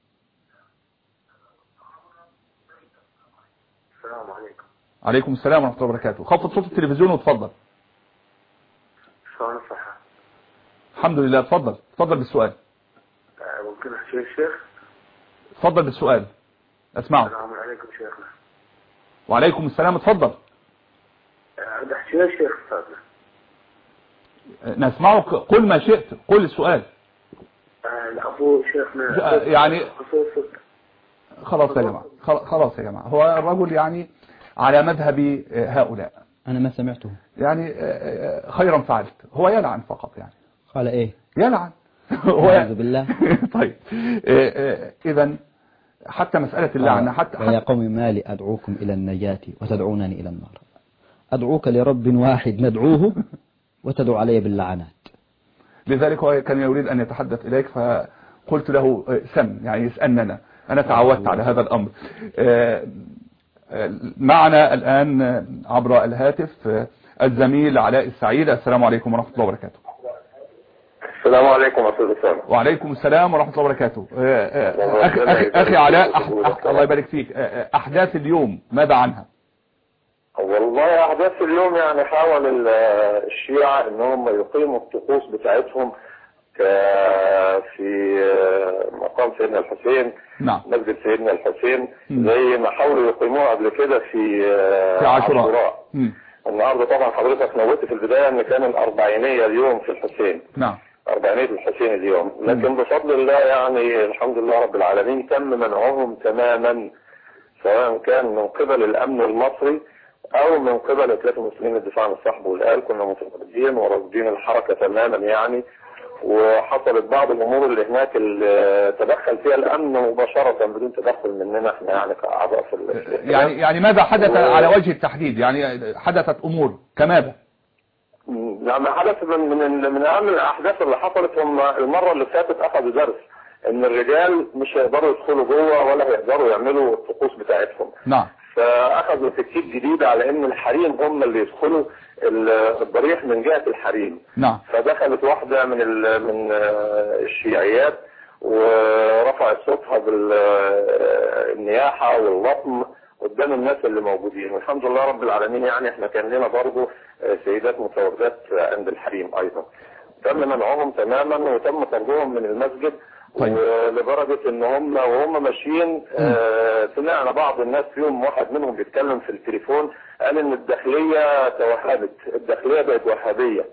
Speaker 5: السلام عليكم.
Speaker 2: عليكم السلام ورحمة الله وبركاته. خفض صوت التلفزيون وتفضل.
Speaker 5: سؤال صحة.
Speaker 2: الحمد لله. اتفضل اتفضل بالسؤال.
Speaker 5: ممكن أحكي الشيخ؟
Speaker 2: اتفضل بالسؤال اسمعه.
Speaker 5: السلام عليكم شيخنا.
Speaker 2: وعليكم السلام. اتفضل.
Speaker 5: بدي أحكي الشيخ أستاذنا.
Speaker 2: نسمعك، قل ما شئت، قل السؤال.
Speaker 5: العفو شيخنا.
Speaker 2: يعني خلاص يا جماعة، خلاص يا جماعة، هو الرجل يعني على مذهب هؤلاء.
Speaker 3: أنا ما سمعته.
Speaker 2: يعني خيرا فعلت، هو يلعن فقط يعني.
Speaker 3: قال إيه؟
Speaker 2: يلعن. هو
Speaker 3: أعوذ بالله.
Speaker 2: طيب إذا حتى مسألة اللعنة حتى
Speaker 3: يا قوم ما لي أدعوكم إلى النجاة وتدعونني إلى النار. أدعوك لرب واحد ندعوه وتدعو علي باللعنات.
Speaker 2: لذلك هو كان يريد أن يتحدث إليك، فقلت له سم، يعني يسألنا. أنا تعودت على هذا الأمر. معنا الآن عبر الهاتف الزميل علاء السعيد. السلام عليكم ورحمة الله وبركاته.
Speaker 5: السلام عليكم أستاذ أسامة.
Speaker 2: وعليكم السلام ورحمة الله وبركاته. أخي, أخي, أخي علاء، أح... أح... الله يبارك فيك. أحداث اليوم ماذا عنها؟
Speaker 5: والله أحداث اليوم يعني حاول الشيعة أنهم يقيموا الطقوس بتاعتهم في مقام سيدنا الحسين.
Speaker 2: نعم.
Speaker 5: مسجد سيدنا الحسين زي ما حاولوا يقيموها قبل كده في
Speaker 2: في عاشوراء.
Speaker 5: النهارده طبعا حضرتك نويت في البداية ان كان الأربعينية اليوم في الحسين.
Speaker 2: نعم.
Speaker 5: أربعينية الحسين اليوم، لكن بفضل الله يعني الحمد لله رب العالمين تم منعهم تماما، سواء كان من قبل الأمن المصري أو من قبل ائتلاف المسلمين للدفاع عن الصحب والآل. كنا متواجدين ورافضين الحركة تماما يعني، وحصلت بعض الأمور اللي هناك اللي تدخل فيها الأمن مباشرة بدون تدخل مننا احنا يعني كأعضاء في
Speaker 2: يعني يعني ماذا حدث و... على وجه التحديد؟ يعني حدثت أمور كماذا؟
Speaker 5: لما حدث من من من اهم الاحداث اللي حصلت، هم المره اللي فاتت اخذوا درس ان الرجال مش هيقدروا يدخلوا جوه ولا هيقدروا يعملوا الطقوس بتاعتهم.
Speaker 2: نعم.
Speaker 5: فاخذوا تكتيك جديد على ان الحريم هم اللي يدخلوا الضريح من جهه الحريم.
Speaker 2: نعم.
Speaker 5: فدخلت واحده من من الشيعيات ورفعت صوتها بالنياحه واللطم قدام الناس اللي موجودين، والحمد لله رب العالمين. يعني احنا كان لنا برضه سيدات متواجدات عند الحريم ايضا، تم منعهم تماما وتم طردهم من المسجد. طيب. ولدرجه ان هم وهم ماشيين آه سمعنا بعض الناس فيهم واحد منهم بيتكلم في التليفون قال ان الداخليه توهبت، الداخليه بقت وهابيه،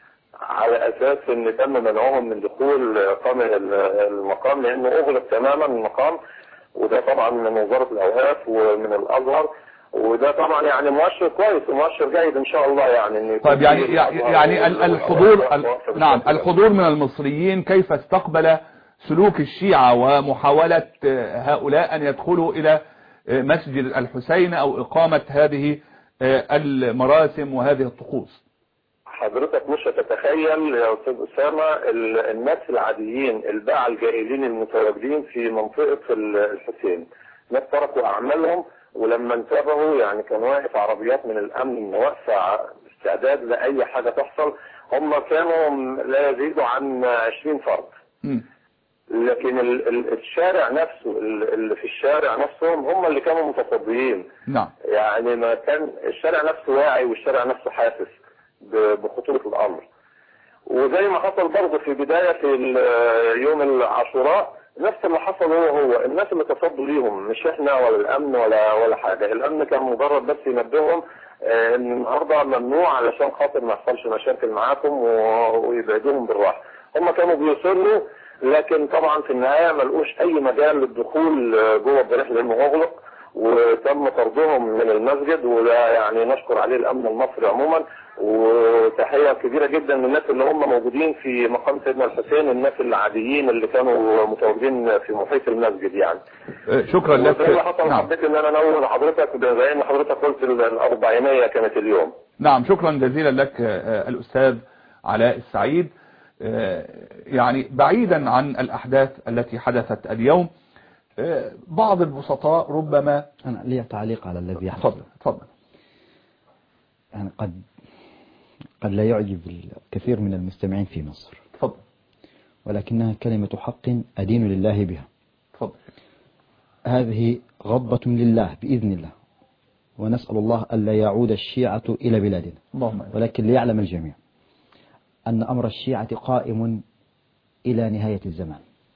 Speaker 5: على اساس ان تم منعهم من دخول قام المقام لانه اغلق تماما المقام، وده طبعا من وزاره الاوقاف ومن الازهر، وده طبعا يعني مؤشر كويس ومؤشر جيد ان شاء الله. يعني ان
Speaker 2: طيب يعني يعني الحضور نعم الحضور من المصريين كيف استقبل سلوك الشيعة ومحاولة هؤلاء أن يدخلوا إلى مسجد الحسين أو إقامة هذه المراسم وهذه الطقوس؟
Speaker 5: حضرتك مش هتتخيل يا أستاذ أسامة الناس العاديين الباعة الجائلين المتواجدين في منطقة الحسين، ناس تركوا أعمالهم ولما انتبهوا يعني كان واقف عربيات من الأمن واقفة استعداد لأي حاجة تحصل. هم كانوا لا يزيدوا عن عشرين فرد. م. لكن الشارع نفسه اللي في الشارع نفسهم هم اللي كانوا متصديين.
Speaker 2: نعم.
Speaker 5: يعني ما كان الشارع نفسه واعي والشارع نفسه حاسس بخطورة الامر. وزي ما حصل برضه في بداية يوم العاشوراء نفس اللي حصل هو هو الناس اللي تصدوا ليهم، مش احنا ولا الامن ولا ولا حاجة. الامن كان مجرد بس ينبههم ان النهارده ممنوع علشان خاطر ما يحصلش مشاكل معاكم ويبعدوهم بالراحة. هم كانوا بيصروا، لكن طبعا في النهاية ما لقوش اي مجال للدخول جوه الضريح لانه اغلق، وتم طردهم من المسجد. وده يعني نشكر عليه الامن المصري عموما، وتحية كبيرة جدا للناس اللي هم موجودين في مقام سيدنا الحسين، الناس العاديين اللي كانوا متواجدين في محيط المسجد. يعني
Speaker 2: شكرا لك.
Speaker 5: زي ما حصل نعم. حبيت ان انا انوه لحضرتك زي ما حضرتك قلت الاربعينية كانت اليوم.
Speaker 2: نعم شكرا جزيلا لك الاستاذ علاء السعيد. يعني بعيدا عن الأحداث التي حدثت اليوم، بعض البسطاء ربما
Speaker 3: أنا لي تعليق على الذي يحدث.
Speaker 2: تفضل تفضل.
Speaker 3: يعني قد قد لا يعجب الكثير من المستمعين في مصر.
Speaker 2: تفضل.
Speaker 3: ولكنها كلمة حق أدين لله بها.
Speaker 2: تفضل.
Speaker 3: هذه غضبة لله بإذن الله، ونسأل الله ألا يعود الشيعة إلى بلادنا.
Speaker 2: اللهم.
Speaker 3: ولكن ليعلم الجميع أن أمر الشيعة قائم إلى نهاية الزمان.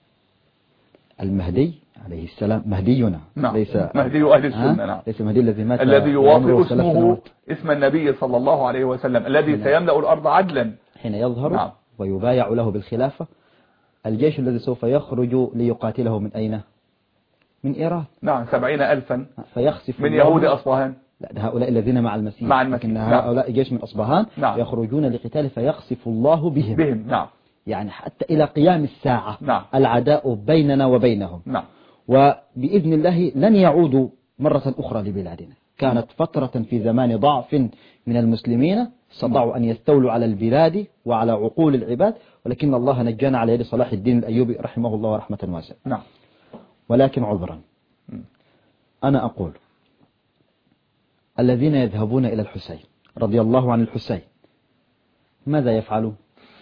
Speaker 3: المهدي عليه السلام مهدينا.
Speaker 2: نعم.
Speaker 3: ليس
Speaker 2: مهدي أهل السنة. نعم.
Speaker 3: ليس المهدي الذي مات
Speaker 2: الذي يواطئ اسمه اسم النبي صلى الله عليه وسلم، الذي سيملأ الأرض عدلا
Speaker 3: حين يظهر.
Speaker 2: نعم.
Speaker 3: ويبايع له بالخلافة. الجيش الذي سوف يخرج ليقاتله من أين؟ من إيران.
Speaker 2: نعم سبعين ألفا
Speaker 3: فيخسف
Speaker 2: من يهود أصبهان.
Speaker 3: لا هؤلاء الذين مع المسيح.
Speaker 2: مع المسيح.
Speaker 3: لكن
Speaker 2: نعم.
Speaker 3: هؤلاء جيش من أصبهان.
Speaker 2: نعم.
Speaker 3: يخرجون لقتاله فيخسف الله بهم.
Speaker 2: بهم. نعم.
Speaker 3: يعني حتى إلى قيام الساعة.
Speaker 2: نعم.
Speaker 3: العداء بيننا وبينهم.
Speaker 2: نعم.
Speaker 3: وبإذن الله لن يعودوا مرة أخرى لبلادنا. كانت فترة في زمان ضعف من المسلمين استطاعوا أن يستولوا على البلاد وعلى عقول العباد، ولكن الله نجانا على يد صلاح الدين الأيوبي رحمه الله ورحمة واسعة.
Speaker 2: نعم.
Speaker 3: ولكن عذرا أنا أقول الذين يذهبون إلى الحسين رضي الله عن الحسين ماذا يفعلون؟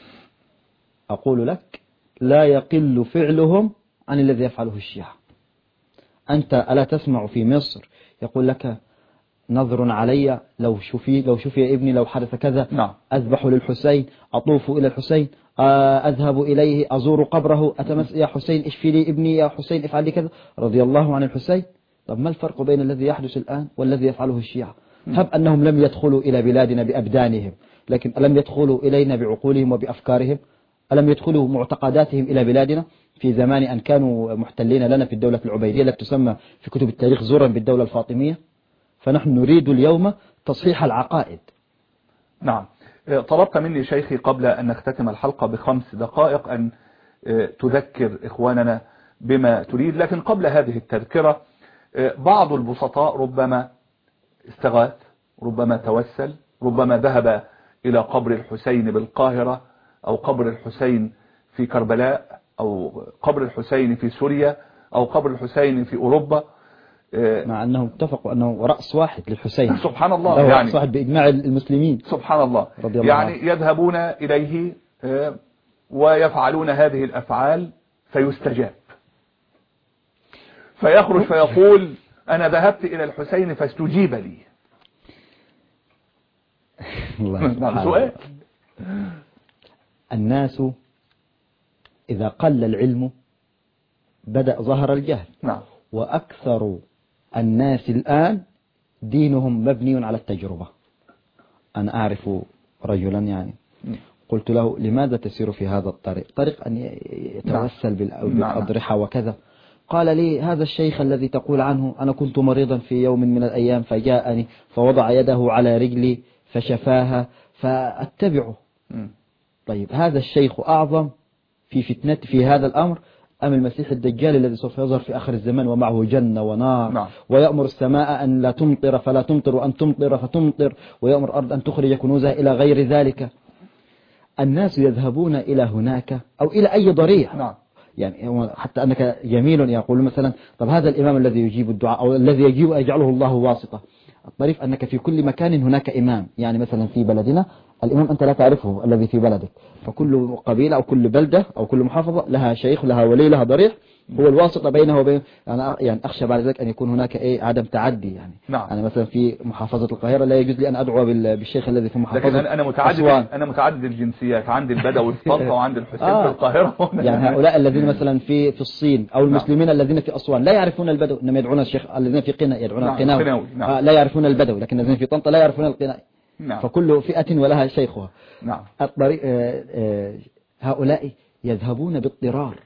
Speaker 3: أقول لك لا يقل فعلهم عن الذي يفعله الشيعة. أنت ألا تسمع في مصر يقول لك نظر علي لو شفي لو شفي ابني لو حدث كذا.
Speaker 2: نعم.
Speaker 3: أذبح للحسين، أطوف إلى الحسين، أذهب إليه، أزور قبره، أتمس يا حسين اشفي لي ابني، يا حسين افعل لي كذا رضي الله عن الحسين. طب ما الفرق بين الذي يحدث الآن والذي يفعله الشيعة؟ هب أنهم لم يدخلوا إلى بلادنا بأبدانهم، لكن ألم يدخلوا إلينا بعقولهم وبأفكارهم؟ ألم يدخلوا معتقداتهم إلى بلادنا في زمان أن كانوا محتلين لنا في الدولة العبيدية التي تسمى في كتب التاريخ زورا بالدولة الفاطمية؟ فنحن نريد اليوم تصحيح العقائد.
Speaker 2: نعم. طلبت مني شيخي قبل أن نختتم الحلقة بخمس دقائق أن تذكر إخواننا بما تريد، لكن قبل هذه التذكرة بعض البسطاء ربما استغاث، ربما توسل، ربما ذهب إلى قبر الحسين بالقاهرة أو قبر الحسين في كربلاء أو قبر الحسين في سوريا أو قبر الحسين في أوروبا،
Speaker 3: مع أنهم اتفقوا أنه رأس واحد للحسين
Speaker 2: سبحان الله،
Speaker 3: يعني
Speaker 2: يعني
Speaker 3: رأس واحد بإجماع المسلمين
Speaker 2: سبحان الله،
Speaker 3: رضي الله
Speaker 2: يعني
Speaker 3: عنه.
Speaker 2: يذهبون إليه ويفعلون هذه الأفعال فيستجاب، فيخرج فيقول أنا ذهبت إلى الحسين فاستجيب لي.
Speaker 3: الله
Speaker 2: سؤال.
Speaker 3: الناس إذا قل العلم بدأ ظهر الجهل.
Speaker 2: نعم.
Speaker 3: وأكثر الناس الآن دينهم مبني على التجربة. أنا أعرف رجلا يعني قلت له لماذا تسير في هذا الطريق، طريق أن يتوسل بالأضرحة وكذا. قال لي هذا الشيخ الذي تقول عنه أنا كنت مريضا في يوم من الأيام فجاءني فوضع يده على رجلي فشفاها فأتبعه. طيب هذا الشيخ أعظم في فتنة في هذا الأمر أم المسيح الدجال الذي سوف يظهر في آخر الزمان ومعه جنة ونار؟ نعم. ويأمر السماء أن لا تمطر فلا تمطر وأن تمطر فتمطر ويأمر الأرض أن تخرج كنوزها إلى غير ذلك. الناس يذهبون إلى هناك أو إلى أي ضريح. نعم. يعني حتى أنك جميل يقول مثلا طب هذا الإمام الذي يجيب الدعاء أو الذي يجيب يجعله الله واسطة. الطريف أنك في كل مكان هناك إمام، يعني مثلا في بلدنا الإمام أنت لا تعرفه الذي في بلدك، فكل قبيلة أو كل بلدة أو كل محافظة لها شيخ لها ولي لها ضريح هو الواسطة بينه وبين. أنا يعني أخشى بعد ذلك أن يكون هناك إيه عدم تعدي يعني. نعم. أنا مثلا في محافظة القاهرة لا يجوز لي أن أدعو بالشيخ الذي في محافظة
Speaker 2: لكن أنا متعدد أسوان. أنا متعدد الجنسيات، عندي البدوي في طنطا وعندي الحسين آه. في القاهرة.
Speaker 3: يعني هؤلاء الذين مثلا في في الصين أو المسلمين نعم. الذين في أسوان لا يعرفون البدو، إنما يدعون الشيخ الذين في قنا يدعون نعم. القناوي. نعم. آه لا يعرفون البدو، لكن الذين في طنطا لا يعرفون القناوي. نعم. فكل فئة ولها شيخها. نعم. الطريق آه آه هؤلاء يذهبون باضطرار،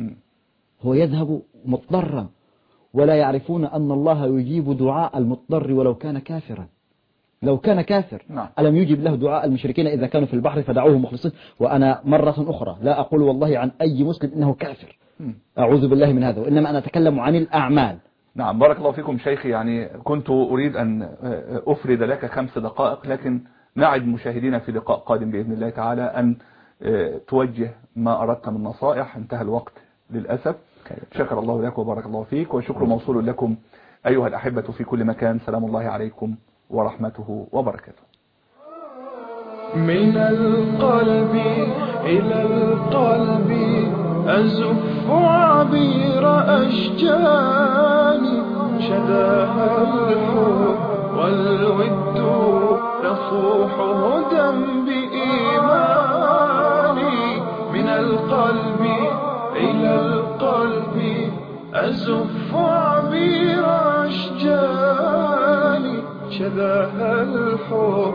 Speaker 3: هو يذهب مضطرا ولا يعرفون أن الله يجيب دعاء المضطر ولو كان كافرا. لو كان كافر نعم. ألم يجب له دعاء المشركين إذا كانوا في البحر فدعوه مخلصين. وأنا مرة أخرى لا أقول والله عن أي مسلم إنه كافر، أعوذ بالله من هذا، وإنما أنا أتكلم عن الأعمال.
Speaker 2: نعم. بارك الله فيكم شيخي. يعني كنت أريد أن أفرد لك خمس دقائق، لكن نعد مشاهدينا في لقاء قادم بإذن الله تعالى أن توجه ما أردت من نصائح. انتهى الوقت للأسف. شكر الله لك وبارك الله فيك، وشكر موصول لكم أيها الأحبة في كل مكان. سلام الله عليكم ورحمته وبركاته.
Speaker 1: من القلب إلى القلب أزف عبير أشجاني، شداها الحب والود تفوح هدى بإيماني. من القلب إلى القلب أزف عبير أشجاني، شداها الحب